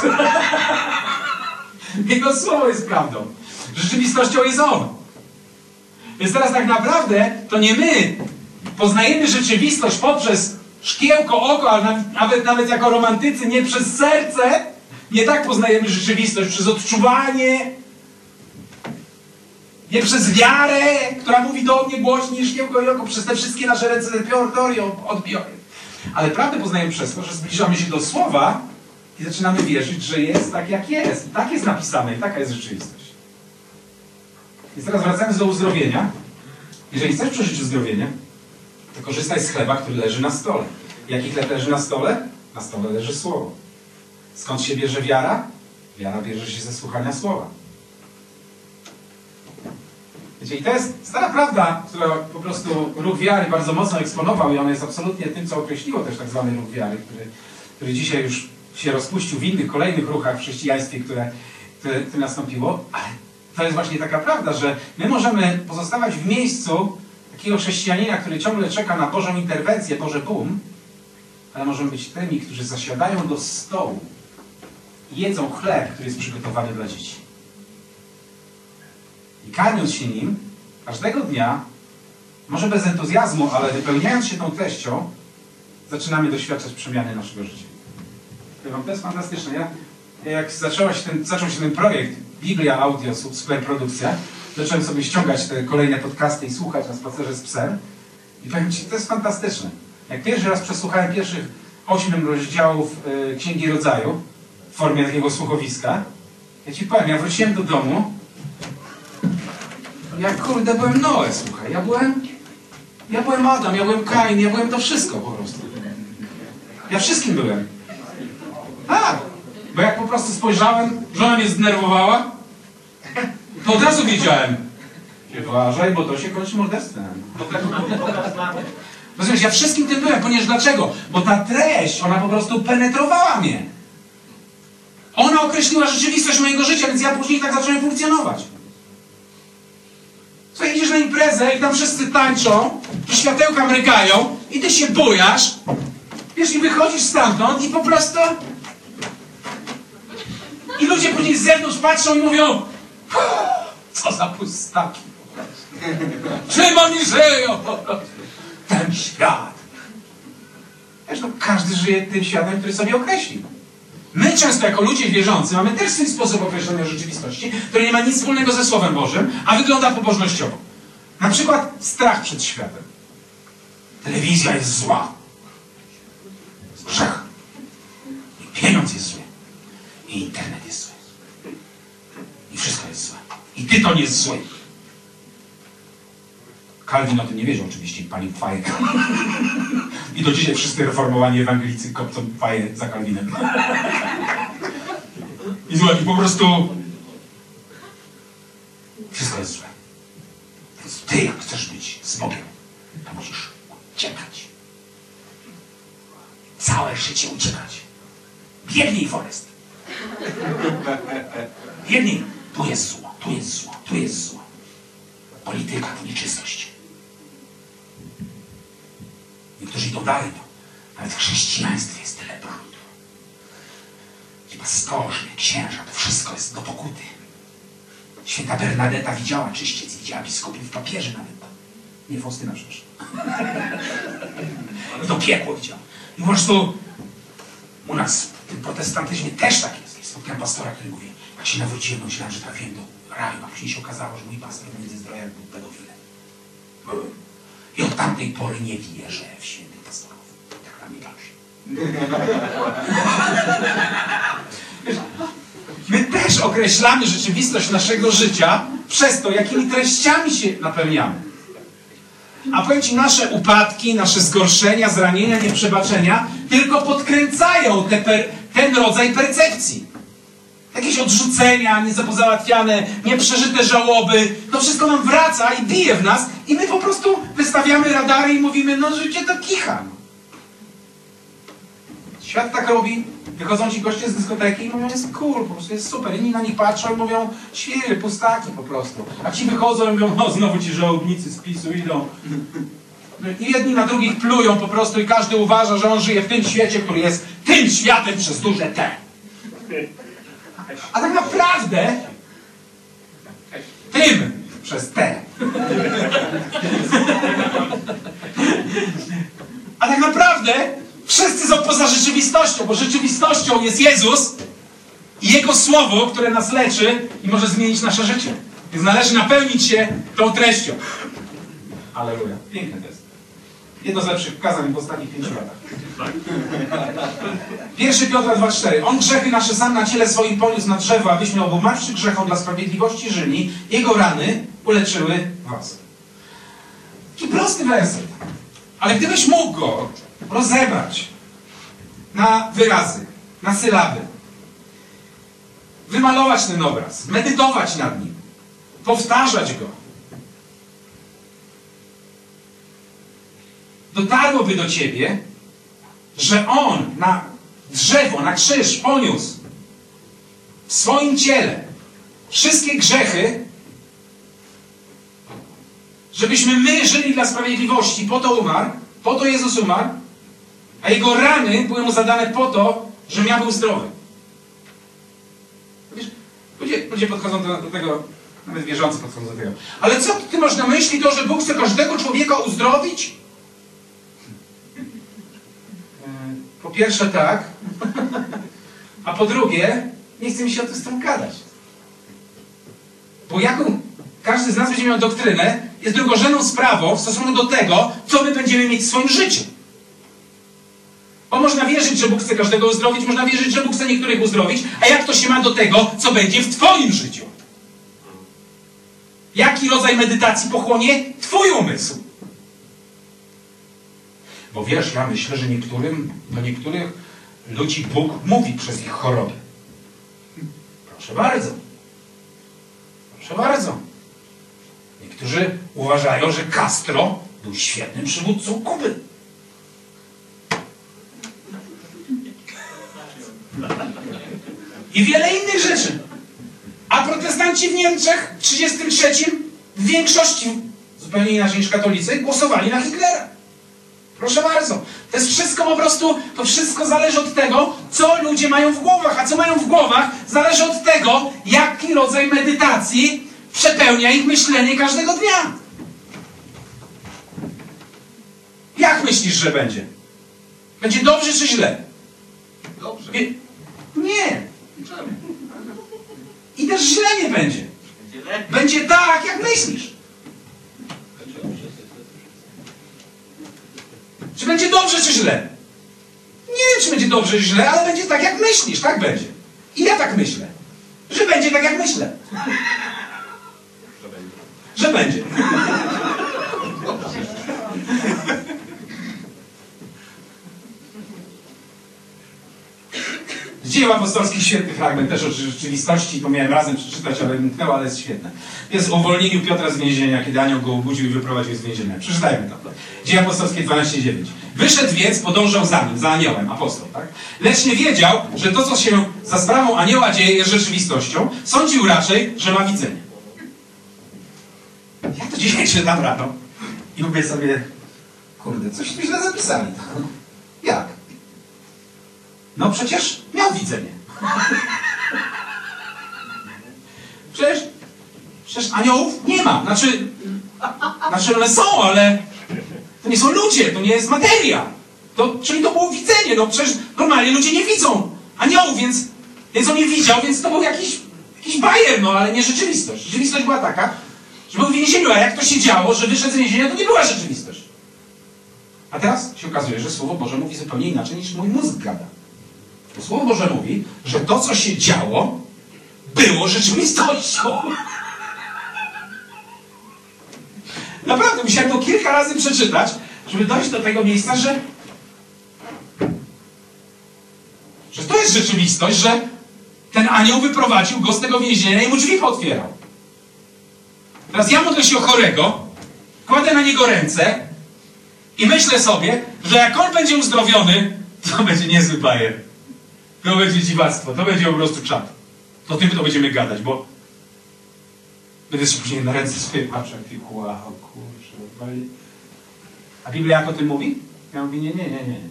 Jego słowo jest prawdą. Rzeczywistością jest On. Więc teraz tak naprawdę to nie my poznajemy rzeczywistość poprzez szkiełko, oko, ale nawet jako romantycy, nie przez serce. Nie tak poznajemy rzeczywistość, przez odczuwanie. Nie przez wiarę, która mówi do mnie głośniej niż szkiełko i oko, przez te wszystkie nasze ręce, teorie, odbiory. Ale prawdę poznajemy przez to, że zbliżamy się do Słowa i zaczynamy wierzyć, że jest tak, jak jest. I tak jest napisane, i taka jest rzeczywistość. I teraz wracając do uzdrowienia. Jeżeli chcesz przeżyć uzdrowienie, to korzystaj z chleba, który leży na stole. Jaki chleb leży na stole? Na stole leży Słowo. Skąd się bierze wiara? Wiara bierze się ze słuchania Słowa. Wiecie, i to jest stara prawda, która po prostu ruch wiary bardzo mocno eksponował i ona jest absolutnie tym, co określiło też tak zwany ruch wiary, który dzisiaj już się rozpuścił w innych, kolejnych ruchach w chrześcijaństwie, które nastąpiło. Ale to jest właśnie taka prawda, że my możemy pozostawać w miejscu takiego chrześcijanina, który ciągle czeka na Bożą interwencję, Boże boom, ale możemy być tymi, którzy zasiadają do stołu i jedzą chleb, który jest przygotowany dla dzieci. I karmiąc się nim, każdego dnia, może bez entuzjazmu, ale wypełniając się tą treścią, zaczynamy doświadczać przemiany naszego życia. To jest fantastyczne. Jak zaczął się ten projekt Biblia Audio Superprodukcja, zacząłem sobie ściągać te kolejne podcasty i słuchać na spacerze z psem. I powiem Ci, to jest fantastyczne. Jak pierwszy raz przesłuchałem pierwszych 8 rozdziałów Księgi Rodzaju w formie takiego słuchowiska, ja Ci powiem, ja wróciłem do domu, jak kurde byłem Noe, słuchaj. Ja byłem Adam, ja byłem Kain, ja byłem to wszystko po prostu. Ja wszystkim byłem. Tak. Bo jak po prostu spojrzałem, żona mnie zdenerwowała, to od razu wiedziałem. Uważaj, bo to się kończy morderstwem. Rozumiesz, ja wszystkim tym byłem, ponieważ dlaczego? Bo ta treść, ona po prostu penetrowała mnie. Ona określiła rzeczywistość mojego życia, więc ja później tak zacząłem funkcjonować. Co idziesz na imprezę i tam wszyscy tańczą, to światełka mrygają i ty się bujasz, wiesz, i wychodzisz stamtąd i po prostu... I ludzie później z zewnątrz patrzą i mówią, co za pustaki. Czym oni żyją? Ten świat. Wiesz, no, każdy żyje tym światem, który sobie określi. My często jako ludzie wierzący mamy też swój sposób określenia rzeczywistości, który nie ma nic wspólnego ze Słowem Bożym, a wygląda pobożnościowo. Na przykład strach przed światem. Telewizja jest zła. Jest grzech. I pieniądz jest zły. I internet jest zły. I wszystko jest złe. I tytoń jest zły. Kalwin o tym nie wiedział oczywiście i palił faję. I do dzisiaj wszyscy reformowani ewangelicy kopcą faję za Kalwinem. I słuchaj, po prostu wszystko jest złe. Więc ty, jak chcesz być z Bogiem, to musisz uciekać. Całe życie uciekać. Biegnij, Forest. Biegnij. Tu jest zło, tu jest zło, tu jest zło. Polityka to nieczystość. Niektórzy idą dalej. Nawet w chrześcijaństwie jest tyle brudu. Ci pastorzy, księża, to wszystko jest do pokuty. Święta Bernadetta widziała czyściec, widziała biskupów, papieży nawet. Nie Faustyna przecież. I to piekło widziała. I po prostu u nas w tym protestantyzmie też tak jest. Spotkałem pastora, który mówi, jak się nawróciłem, myślałem, że trafiłem do raju, a później się okazało, że mój pastor Międzyzdrojach był pedofilem. I od tamtej pory nie wierzę w świętych pastorów. Tak na mnie patrzy. My też określamy rzeczywistość naszego życia przez to, jakimi treściami się napełniamy. A powiem ci, nasze upadki, nasze zgorszenia, zranienia, nieprzebaczenia tylko podkręcają ten rodzaj percepcji. Jakieś odrzucenia, niezapozałatwiane, nieprzeżyte żałoby, to wszystko nam wraca i bije w nas i my po prostu wystawiamy radary i mówimy, no życie to kicha. Świat tak robi, wychodzą ci goście z dyskoteki i mówią, jest cool, po prostu jest super. Inni na nich patrzą i mówią, świry, pustaki po prostu. A ci wychodzą i mówią, no znowu ci żałobnicy z PiS-u idą. I jedni na drugich plują po prostu i każdy uważa, że on żyje w tym świecie, który jest tym światem przez duże T. A tak naprawdę tym przez T. A tak naprawdę wszyscy są poza rzeczywistością, bo rzeczywistością jest Jezus i Jego Słowo, które nas leczy i może zmienić nasze życie. Więc należy napełnić się tą treścią. Alleluja. Piękne to jest. Jedno z lepszych kazań w ostatnich 5 latach. 1 Piotra 2,4. On grzechy nasze sam na ciele swoim poniósł na drzewo, abyśmy obumawszy grzechom dla sprawiedliwości żyli. Jego rany uleczyły was. Taki prosty werset. Ale gdybyś mógł go rozebrać na wyrazy, na sylaby, wymalować ten obraz, medytować nad nim, powtarzać go, dotarłoby do ciebie, że on na drzewo, na krzyż poniósł w swoim ciele wszystkie grzechy, żebyśmy my żyli dla sprawiedliwości. Po to umarł, po to Jezus umarł, a Jego rany były Mu zadane po to, żebym ja był zdrowy. Wiesz, ludzie podchodzą do tego, nawet wierzący podchodzą do tego. Ale co ty masz na myśli, to, że Bóg chce każdego człowieka uzdrowić? Po pierwsze tak, a po drugie nie chce mi się o tym z tym gadać. Bo jaką każdy z nas będzie miał doktrynę, jest drugorzędną sprawą w stosunku do tego, co my będziemy mieć w swoim życiu. Bo można wierzyć, że Bóg chce każdego uzdrowić, można wierzyć, że Bóg chce niektórych uzdrowić, a jak to się ma do tego, co będzie w twoim życiu? Jaki rodzaj medytacji pochłonie twój umysł? Bo wiesz, ja myślę, że do niektórych ludzi Bóg mówi przez ich choroby. Proszę bardzo. Proszę bardzo. Niektórzy uważają, że Castro był świetnym przywódcą Kuby. I wiele innych rzeczy. A protestanci w Niemczech w 1933 w większości, zupełnie inaczej niż katolicy, głosowali na Hitlera. Proszę bardzo. To jest wszystko po prostu, to wszystko zależy od tego, co ludzie mają w głowach. A co mają w głowach, zależy od tego, jaki rodzaj medytacji przepełnia ich myślenie każdego dnia. Jak myślisz, że będzie? Będzie dobrze czy źle? Dobrze. Nie. I też źle nie będzie. Będzie tak, jak myślisz. Czy będzie dobrze, czy źle? Nie wiem, czy będzie dobrze, czy źle, ale będzie tak, jak myślisz. Tak będzie. I ja tak myślę. Że będzie tak, jak myślę. Że będzie. Dzieł apostolskich, świetny fragment, też o rzeczywistości, to miałem razem przeczytać, ale umknęło, ale jest świetne. Jest o uwolnieniu Piotra z więzienia, kiedy anioł go obudził i wyprowadził z więzienia. Przeczytajmy to. Dzieje apostolskie 12:9. Wyszedł więc, podążał za nim, za aniołem, apostoł, tak? Lecz nie wiedział, że to, co się za sprawą anioła dzieje, jest rzeczywistością. Sądził raczej, że ma widzenie. Ja to dzisiaj czytam rano i mówię sobie, kurde, coś tu źle zapisali. Jak? No przecież miał widzenie. Przecież aniołów nie ma. Znaczy one są, ale to nie są ludzie, to nie jest materia. Czyli to było widzenie. No przecież normalnie ludzie nie widzą aniołów, więc on nie widział, więc to był jakiś bajer, no ale nie rzeczywistość. Rzeczywistość była taka, że był w więzieniu, a jak to się działo, że wyszedł z więzienia, to nie była rzeczywistość. A teraz się okazuje, że Słowo Boże mówi zupełnie inaczej niż mój mózg gada. To Słowo Boże mówi, że to, co się działo, było rzeczywistością. Naprawdę, musiałem to kilka razy przeczytać, żeby dojść do tego miejsca, że to jest rzeczywistość, że ten anioł wyprowadził go z tego więzienia i mu drzwi pootwierał. Teraz ja modlę się o chorego, kładę na niego ręce i myślę sobie, że jak on będzie uzdrowiony, to będzie niezły bajer. To będzie dziwactwo, to będzie po prostu czad. To tym to będziemy gadać, bo będę się później na ręce swoje patrzał i wow, kurczę. A Biblia jak o tym mówi? Ja mówię, nie.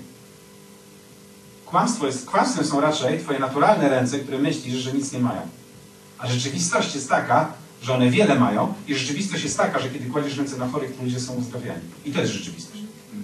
Kłamstwem są raczej twoje naturalne ręce, które myślisz, że nic nie mają. A rzeczywistość jest taka, że one wiele mają i rzeczywistość jest taka, że kiedy kładziesz ręce na chorych, to ludzie są uzdrawiani. I to jest rzeczywistość.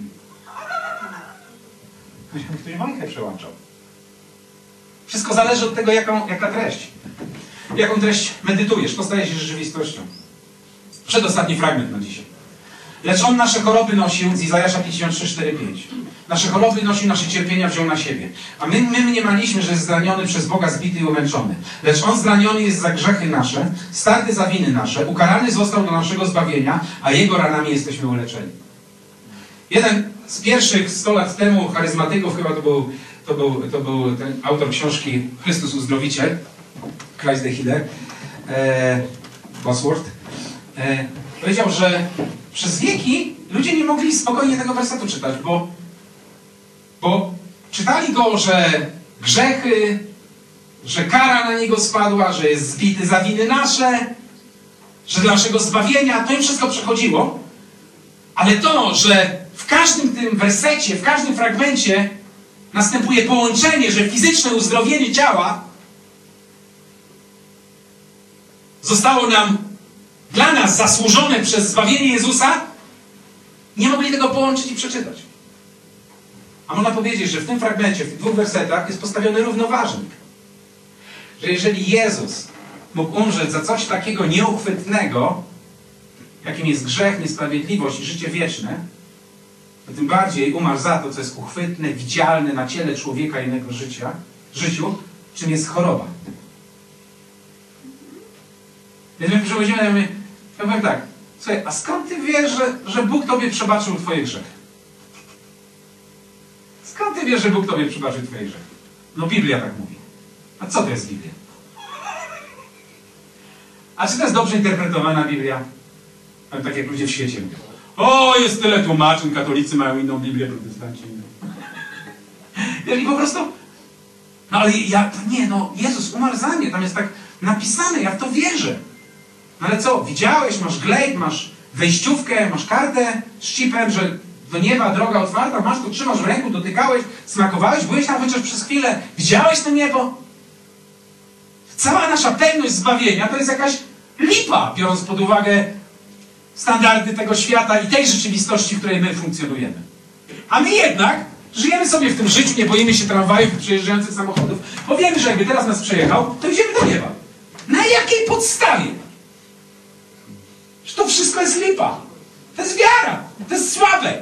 Ktoś bajkę przełączał. Wszystko zależy od tego, jaka treść. Jaką treść medytujesz, to staje się rzeczywistością. Przedostatni fragment na dzisiaj. Lecz on nasze choroby nosił, z Izajasza 53:4-5. Nasze choroby nosił, nasze cierpienia wziął na siebie. A my mniemaliśmy, że jest zraniony przez Boga, zbity i umęczony. Lecz on zraniony jest za grzechy nasze, starty za winy nasze, ukarany został do naszego zbawienia, a jego ranami jesteśmy uleczeni. Jeden z pierwszych 100 lat temu charyzmatyków, chyba to był ten autor książki Chrystus Uzdrowiciel, Christ the Healer, Bosworth, powiedział, że przez wieki ludzie nie mogli spokojnie tego wersetu czytać, bo czytali go, że grzechy, że kara na niego spadła, że jest zbity za winy nasze, że dla naszego zbawienia, to im wszystko przechodziło, ale to, że w każdym tym wersecie, w każdym fragmencie następuje połączenie, że fizyczne uzdrowienie ciała zostało nam dla nas zasłużone przez zbawienie Jezusa, nie mogli tego połączyć i przeczytać. A można powiedzieć, że w tym fragmencie, w tych 2 wersetach jest postawiony równoważnik. Że jeżeli Jezus mógł umrzeć za coś takiego nieuchwytnego, jakim jest grzech, niesprawiedliwość i życie wieczne, to tym bardziej umarł za to, co jest uchwytne, widzialne na ciele człowieka i jego życiu, czym jest choroba. Więc my przychodzimy, ja powiem tak, słuchaj, a skąd ty wiesz, że Bóg tobie przebaczył twoje grzechy? Skąd ty wiesz, że Bóg tobie przebaczył twoje grzechy? No Biblia tak mówi. A co to jest Biblia? A czy to jest dobrze interpretowana Biblia? Tak jak ludzie w świecie mówią. O, jest tyle tłumaczeń, katolicy mają inną Biblię, protestanci inną. I po prostu, no ale Jezus umarł za mnie, tam jest tak napisane, ja w to wierzę. No ale co, widziałeś, masz glejt, masz wejściówkę, masz kartę z chipem, że do nieba droga otwarta, masz to, trzymasz w ręku, dotykałeś, smakowałeś, byłeś tam chociaż przez chwilę, widziałeś to niebo? Cała nasza pewność zbawienia to jest jakaś lipa, biorąc pod uwagę standardy tego świata i tej rzeczywistości, w której my funkcjonujemy. A my jednak żyjemy sobie w tym życiu, nie boimy się tramwajów i przejeżdżających samochodów. Bo wiemy, że jakby teraz nas przejechał, to idziemy do nieba. Na jakiej podstawie? Że to wszystko jest lipa. To jest wiara. To jest słabe.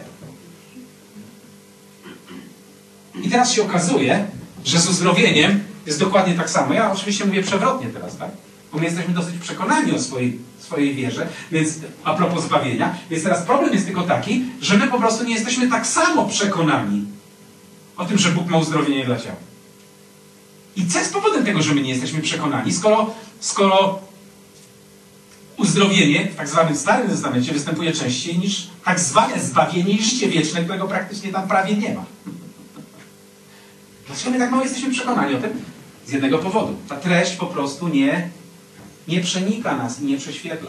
I teraz się okazuje, że z uzdrowieniem jest dokładnie tak samo. Ja oczywiście mówię przewrotnie teraz, tak? Bo my jesteśmy dosyć przekonani o swojej wierze, więc a propos zbawienia. Więc teraz problem jest tylko taki, że my po prostu nie jesteśmy tak samo przekonani o tym, że Bóg ma uzdrowienie dla ciała. I co jest powodem tego, że my nie jesteśmy przekonani? Skoro uzdrowienie w tak zwanym Starym Testamencie występuje częściej niż tak zwane zbawienie i życie wieczne, którego praktycznie tam prawie nie ma. Dlaczego my tak mało jesteśmy przekonani o tym? Z jednego powodu. Ta treść po prostu nie przenika nas i nie prześwietla.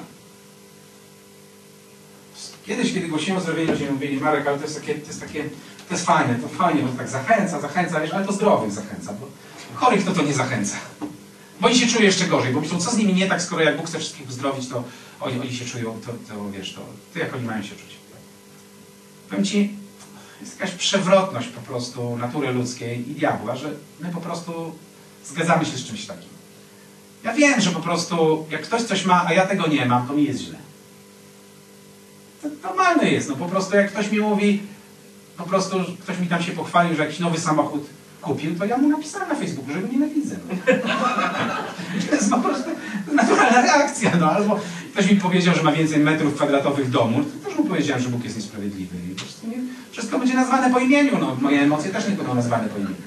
Kiedyś, kiedy głosiłem o uzdrowieniu, ludzie mówili: Marek, ale to jest fajne, bo tak zachęca, wiesz, ale to zdrowych zachęca, bo chorych to nie zachęca. Bo oni się czują jeszcze gorzej, bo myślą, co z nimi nie tak, skoro jak Bóg chce wszystkich uzdrowić, to oni się czują, to wiesz, to jak oni mają się czuć. Powiem Ci, jest jakaś przewrotność po prostu natury ludzkiej i diabła, że my po prostu zgadzamy się z czymś takim. Ja wiem, że po prostu jak ktoś coś ma, a ja tego nie mam, to mi jest źle. To normalne jest, no po prostu jak ktoś mi mówi, po prostu ktoś mi tam się pochwalił, że jakiś nowy samochód kupił, to ja mu napisałem na Facebooku, że go nienawidzę. No. To jest po prostu naturalna reakcja, no albo ktoś mi powiedział, że ma więcej metrów kwadratowych domu, to też mu powiedziałem, że Bóg jest niesprawiedliwy i po prostu wszystko będzie nazwane po imieniu, no moje emocje też nie będą nazwane po imieniu.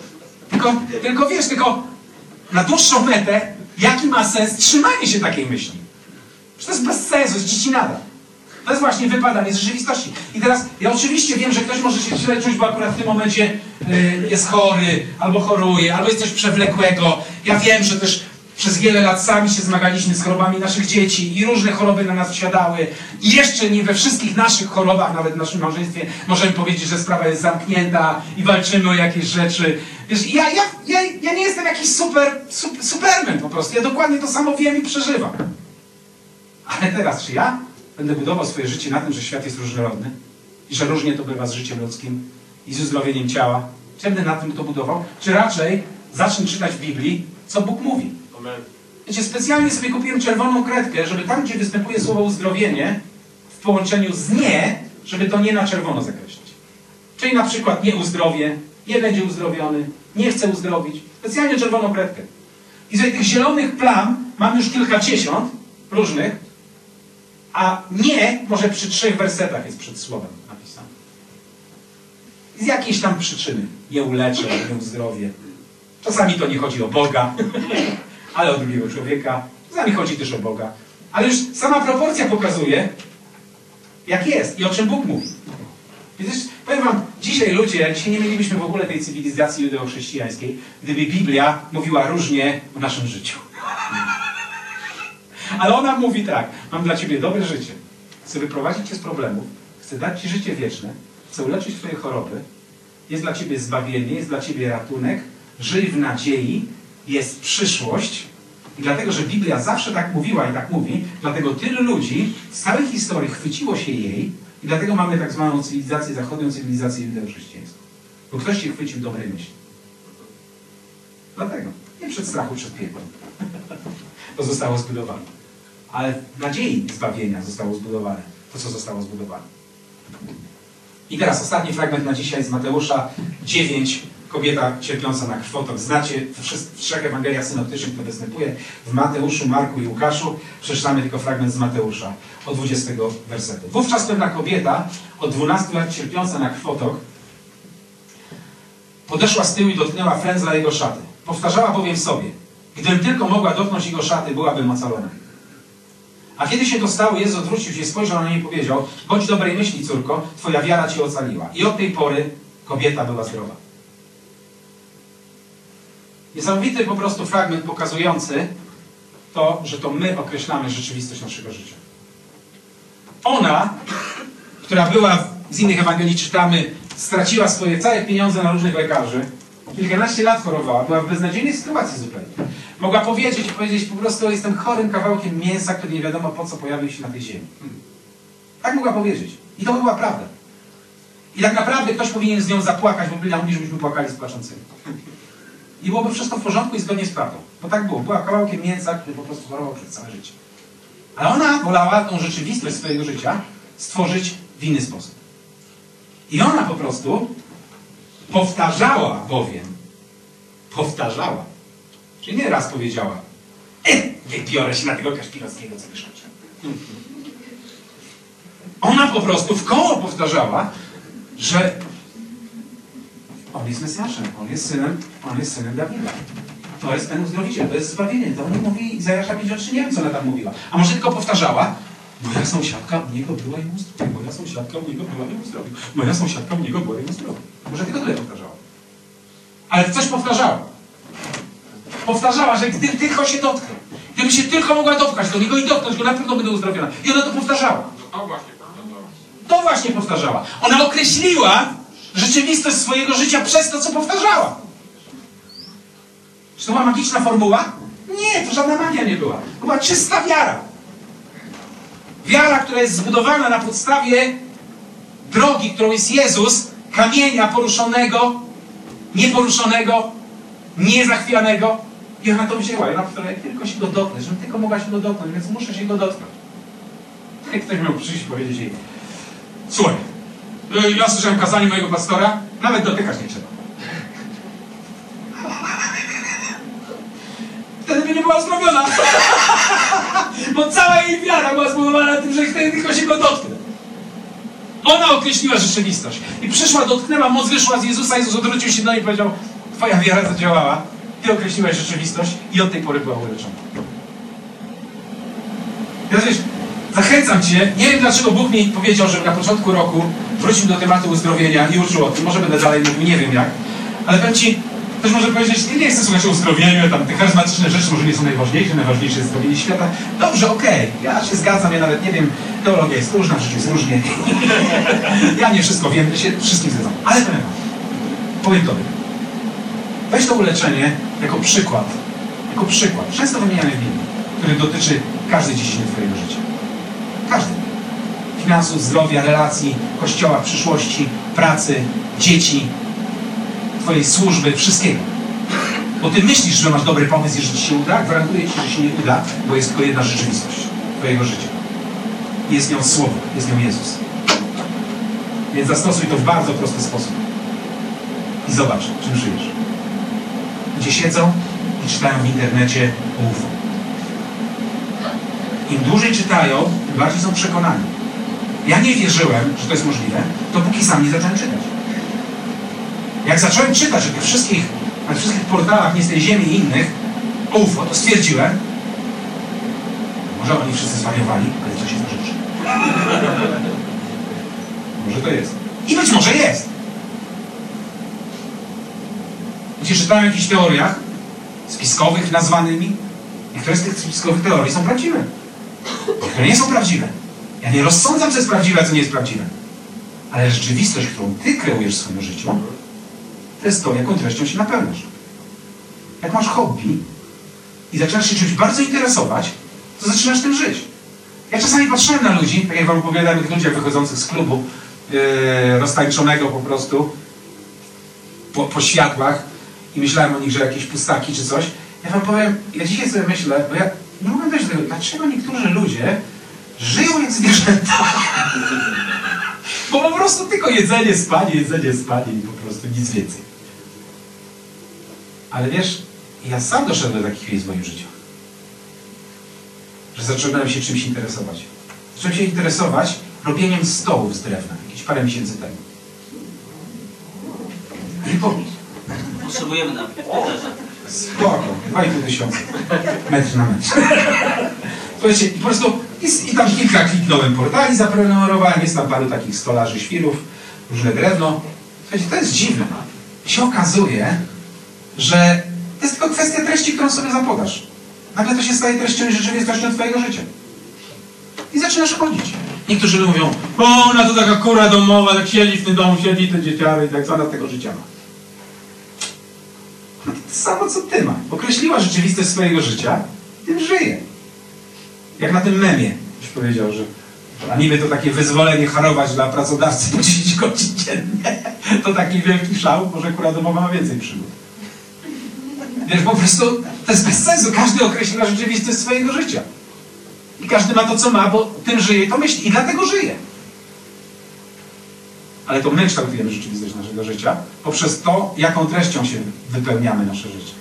Tylko na dłuższą metę, jaki ma sens trzymanie się takiej myśli? Że to jest bez sensu, jest dziecinada. To jest właśnie wypadanie z rzeczywistości. I teraz, ja oczywiście wiem, że ktoś może się źle czuć, bo akurat w tym momencie jest chory, albo choruje, albo jest coś przewlekłego. Ja wiem, że też przez wiele lat sami się zmagaliśmy z chorobami naszych dzieci i różne choroby na nas wsiadały. I jeszcze nie we wszystkich naszych chorobach, nawet w naszym małżeństwie, możemy powiedzieć, że sprawa jest zamknięta i walczymy o jakieś rzeczy. Wiesz, ja nie jestem jakiś superman po prostu. Ja dokładnie to samo wiem i przeżywam. Ale teraz, czy ja będę budował swoje życie na tym, że świat jest różnorodny i że różnie to bywa z życiem ludzkim i z uzdrowieniem ciała? Czy będę na tym to budował? Czy raczej zacznę czytać w Biblii, co Bóg mówi? Amen. Wiecie, specjalnie sobie kupiłem czerwoną kredkę, żeby tam, gdzie występuje słowo uzdrowienie, w połączeniu z nie, żeby to nie na czerwono zakreślić. Czyli na przykład nie uzdrowię, nie będzie uzdrowiony, nie chcę uzdrowić. Specjalnie czerwoną kredkę. I tutaj tych zielonych plam mam już kilkadziesiąt różnych, a nie może przy 3 wersetach jest przed słowem napisane. Z jakiejś tam przyczyny. Nie uleczę, nie uzdrowię. Czasami to nie chodzi o Boga, ale o drugiego człowieka. Czasami chodzi też o Boga. Ale już sama proporcja pokazuje, jak jest i o czym Bóg mówi. Widzisz, powiem wam, dzisiaj nie mielibyśmy w ogóle tej cywilizacji judeo-chrześcijańskiej, gdyby Biblia mówiła różnie o naszym życiu. Ale ona mówi tak: mam dla ciebie dobre życie. Chcę wyprowadzić cię z problemów, chcę dać ci życie wieczne, chcę uleczyć twoje choroby, jest dla ciebie zbawienie, jest dla ciebie ratunek, żyj w nadziei, jest przyszłość. I dlatego, że Biblia zawsze tak mówiła i tak mówi, dlatego tylu ludzi z całej historii chwyciło się jej i dlatego mamy tak zwaną cywilizację zachodnią, cywilizację judeo-chrześcijańską. Bo ktoś się chwycił dobrej myśli. Dlatego. Nie przed strachu, przed piekłem. To zostało zbudowane. Ale w nadziei zbawienia zostało zbudowane. To, co zostało zbudowane. I teraz ostatni fragment na dzisiaj z Mateusza 9. Kobieta cierpiąca na krwotok. Znacie w 3 Ewangeliach synoptycznych to występuje. W Mateuszu, Marku i Łukaszu. Przeczytamy tylko fragment z Mateusza od 20 wersetu. Wówczas pewna kobieta od 12 lat cierpiąca na krwotok podeszła z tyłu i dotknęła frędzla jego szaty. Powtarzała bowiem sobie: gdybym tylko mogła dotknąć jego szaty, byłabym ocalona. A kiedy się to stało, Jezus odwrócił się, spojrzał na niej i powiedział: bądź dobrej myśli, córko, twoja wiara cię ocaliła. I od tej pory kobieta była zdrowa. Niesamowity po prostu fragment pokazujący to, że to my określamy rzeczywistość naszego życia. Ona, która była, z innych Ewangelii czytamy, straciła swoje całe pieniądze na różnych lekarzy, kilkanaście lat chorowała, była w beznadziejnej sytuacji zupełnie. Mogła powiedzieć po prostu: jestem chorym kawałkiem mięsa, który nie wiadomo po co pojawił się na tej ziemi. Tak mogła powiedzieć. I to była prawda. I tak naprawdę ktoś powinien z nią zapłakać, bo Biblia mówi, żebyśmy płakali z płaczącymi. I byłoby wszystko w porządku i zgodnie z prawdą. Bo tak było. Była kawałkiem mięsa, który po prostu chorował przez całe życie. Ale ona wolała tą rzeczywistość swojego życia stworzyć w inny sposób. I ona po prostu powtarzała bowiem. Powtarzała. Czyli nie raz powiedziała: wybiorę się na tego Kaśpirowskiego całe życie. Ona po prostu w koło powtarzała, że on jest Mesjaszem, on jest synem Dawida. To jest ten uzdrowiciel, to jest zbawienie. To oni mówi Izajasza 53, nie wiem, co ona tam mówiła. A może tylko powtarzała? Moja sąsiadka u niego była i mu uzdrowił. Moja sąsiadka u niego była i mu uzdrowił. Moja sąsiadka u niego była i mu uzdrowił. Może tylko tyle powtarzała. Ale coś powtarzała. Powtarzała, że gdy tylko się dotknął, gdyby się tylko mogła dotknąć do niego i dotknąć go, na pewno będę uzdrowiona. I ona to powtarzała. To właśnie powtarzała. Ona określiła rzeczywistość swojego życia przez to, co powtarzała. Czy to była magiczna formuła? Nie, to żadna magia nie była. To była czysta wiara. Wiara, która jest zbudowana na podstawie drogi, którą jest Jezus, kamienia poruszonego, nieporuszonego, niezachwianego. I ona to wzięła. I ona powiedziała, jak tylko się go dotknę, żebym tylko mogła się go dotknąć, więc muszę się go dotknąć. Jak ktoś miał przyjść i powiedzieć jej, słuchaj, ja słyszałem kazanie mojego pastora, nawet dotykać nie trzeba. Wtedy by nie była uzdrowiona. Bo cała jej wiara była zbudowana na tym, że wtedy tylko się go dotknę. Ona określiła rzeczywistość. I przyszła, dotknęła, moc wyszła z Jezusa. Jezus odwrócił się do niej i powiedział, twoja wiara zadziałała. Ty określiłaś rzeczywistość i od tej pory była uleczona. Teraz wiesz, zachęcam Cię, nie wiem dlaczego Bóg mi powiedział, żebym na początku roku wrócił do tematu uzdrowienia i uczył o tym. Może będę dalej mówił, nie wiem jak. Ale powiem Ci, ktoś może powiedzieć, nie chcę słuchać o uzdrowieniu, tam te charyzmatyczne rzeczy może nie są najważniejsze jest zbawienie świata. Dobrze, okej, ja się zgadzam, ja nawet nie wiem, teologia jest różna, w życiu jest różnie. Ja nie wszystko wiem, ja się wszystkim zgadzam. Ale powiem Tobie. Weź to uleczenie jako przykład, często wymieniany w Biblii, który dotyczy każdej dziedziny Twojego życia. Każdy. Finansów, zdrowia, relacji, kościoła, przyszłości, pracy, dzieci, Twojej służby, wszystkiego. Bo Ty myślisz, że masz dobry pomysł i że Ci się uda, gwarantuję Ci, że się nie uda, bo jest tylko jedna rzeczywistość Twojego życia. Jest nią Słowo, jest nią Jezus. Więc zastosuj to w bardzo prosty sposób. I zobacz, czym żyjesz. Gdzie siedzą i czytają w internecie o UFO. Im dłużej czytają, tym bardziej są przekonani. Ja nie wierzyłem, że to jest możliwe, dopóki sam nie zacząłem czytać. Jak zacząłem czytać na wszystkich portalach nie z tej ziemi i innych o UFO, to stwierdziłem, może oni wszyscy zwariowali, ale coś jest na rzeczy. Może to jest. I być może jest. Gdzie czytałem o jakichś teoriach spiskowych nazwanymi. Niektóre z tych spiskowych teorii są prawdziwe. Niektóre nie są prawdziwe. Ja nie rozsądzam, co jest prawdziwe, a co nie jest prawdziwe. Ale rzeczywistość, którą Ty kreujesz w swoim życiu, to jest to, jaką treścią się napełniasz. Jak masz hobby i zaczynasz się czymś bardzo interesować, to zaczynasz tym żyć. Ja czasami patrzyłem na ludzi, tak jak wam opowiadałem o tych ludziach wychodzących z klubu, roztańczonego po prostu, po światłach i myślałem o nich, że jakieś pustaki czy coś. Ja wam powiem, ja dzisiaj sobie myślę, bo ja nie mogę dojść do tego, dlaczego niektórzy ludzie żyją jak zwierzęta. Bo po prostu tylko jedzenie, spanie i po prostu nic więcej. Ale wiesz, ja sam doszedłem do takich chwili w moim życiu. Że zacząłem się czymś interesować. Zacząłem się interesować robieniem stołów z drewna, jakieś parę miesięcy temu. Potrzebujemy na spoko, 2500 metr na metr. Słuchajcie, i po prostu i tam kilka kliknąłem portali, zaprenumerowałem, jest tam paru takich stolarzy, świrów, różne drewno. Słuchajcie, to jest dziwne. Się okazuje, że to jest tylko kwestia treści, którą sobie zapodasz. Nagle to się staje treścią i rzeczywistością Twojego życia. I zaczynasz chodzić. Niektórzy mówią, o, ona to taka kura domowa, tak siedzi w tym domu, siedzi te dzieciary i tak, co ona z tego życia ma. No to samo, co Ty ma. Określiła rzeczywistość swojego życia i tym żyje. Jak na tym memie, już powiedział, że a niby to takie wyzwolenie harować dla pracodawcy po 10 godzin dziennie. To taki wielki szał, może kura domowa ma więcej przygód. Wiesz, po prostu to jest bez sensu. Każdy określa rzeczywistość swojego życia. I każdy ma to, co ma, bo tym żyje i to myśli. I dlatego żyje. Ale to my kształtujemy rzeczywistość naszego życia poprzez to, jaką treścią się wypełniamy nasze życie.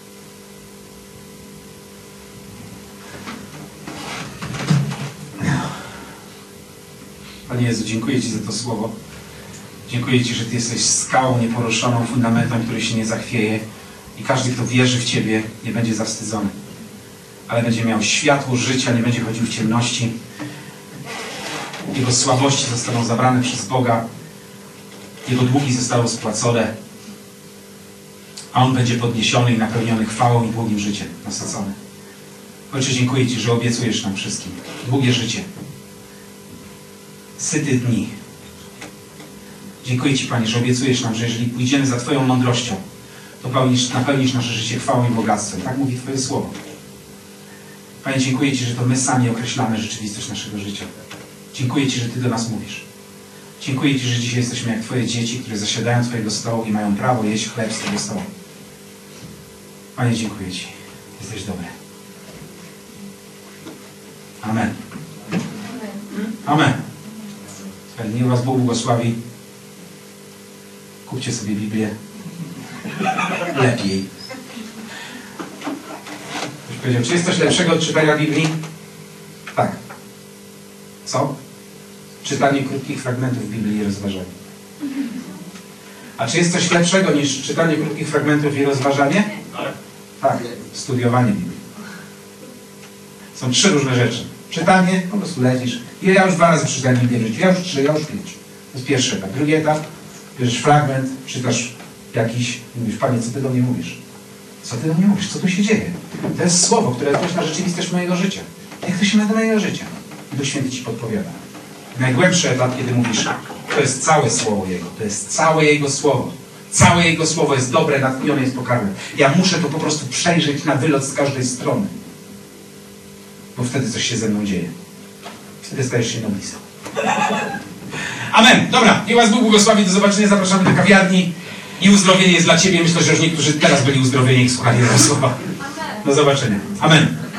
Panie Jezu, dziękuję Ci za to słowo. Dziękuję Ci, że Ty jesteś skałą nieporuszoną, fundamentem, który się nie zachwieje I każdy, kto wierzy w Ciebie, nie będzie zawstydzony, ale będzie miał światło życia, nie będzie chodził w ciemności. Jego słabości zostaną zabrane przez Boga. Jego długi zostały spłacone. A on będzie podniesiony i napełniony chwałą i długim życiem, nasycony. Ojcze, dziękuję Ci, że obiecujesz nam wszystkim długie życie, syty dni. Dziękuję Ci, Panie, że obiecujesz nam, że jeżeli pójdziemy za Twoją mądrością, to napełnisz nasze życie chwałą i bogactwem. Tak mówi Twoje słowo. Panie, dziękuję Ci, że to my sami określamy rzeczywistość naszego życia. Dziękuję Ci, że Ty do nas mówisz. Dziękuję Ci, że dzisiaj jesteśmy jak Twoje dzieci, które zasiadają Twojego stołu i mają prawo jeść chleb z tego stołu. Panie, dziękuję Ci. Jesteś dobry. Amen. Amen. Niech Was Bóg błogosławi. Kupcie sobie Biblię. Lepiej. Ktoś powiedział, czy jest coś lepszego od czytania Biblii? Tak. Co? Czytanie krótkich fragmentów Biblii i rozważanie. A czy jest coś lepszego niż czytanie krótkich fragmentów i rozważanie? Tak. Studiowanie Biblii. Są 3 różne rzeczy. Czytanie, po prostu lecisz. Ja już 2 razy przeczytałem Biblię w życiu. Ja już 3, ja już 5. To jest pierwszy etap. Drugi etap, bierzesz fragment, czytasz jakiś, mówisz, Panie, co Ty do mnie mówisz? Co Ty do mnie mówisz? Co tu się dzieje? To jest słowo, które jest na rzeczywistość mojego życia. Jak to się ma do mojego życia? I Duch Święty Ci podpowiada. Najgłębszy etap, kiedy mówisz, to jest całe słowo Jego. To jest całe Jego słowo. Całe Jego słowo jest dobre, natchnione, jest pokarmem. Ja muszę to po prostu przejrzeć na wylot z każdej strony. Bo wtedy coś się ze mną dzieje. Wtedy stajesz się noblistą. Amen. Dobra, niech Was Bóg błogosławi. Do zobaczenia. Zapraszamy do kawiarni. I uzdrowienie jest dla Ciebie. Myślę, że już niektórzy teraz byli uzdrowieni, jak słuchali tego słowa. Do zobaczenia. Amen.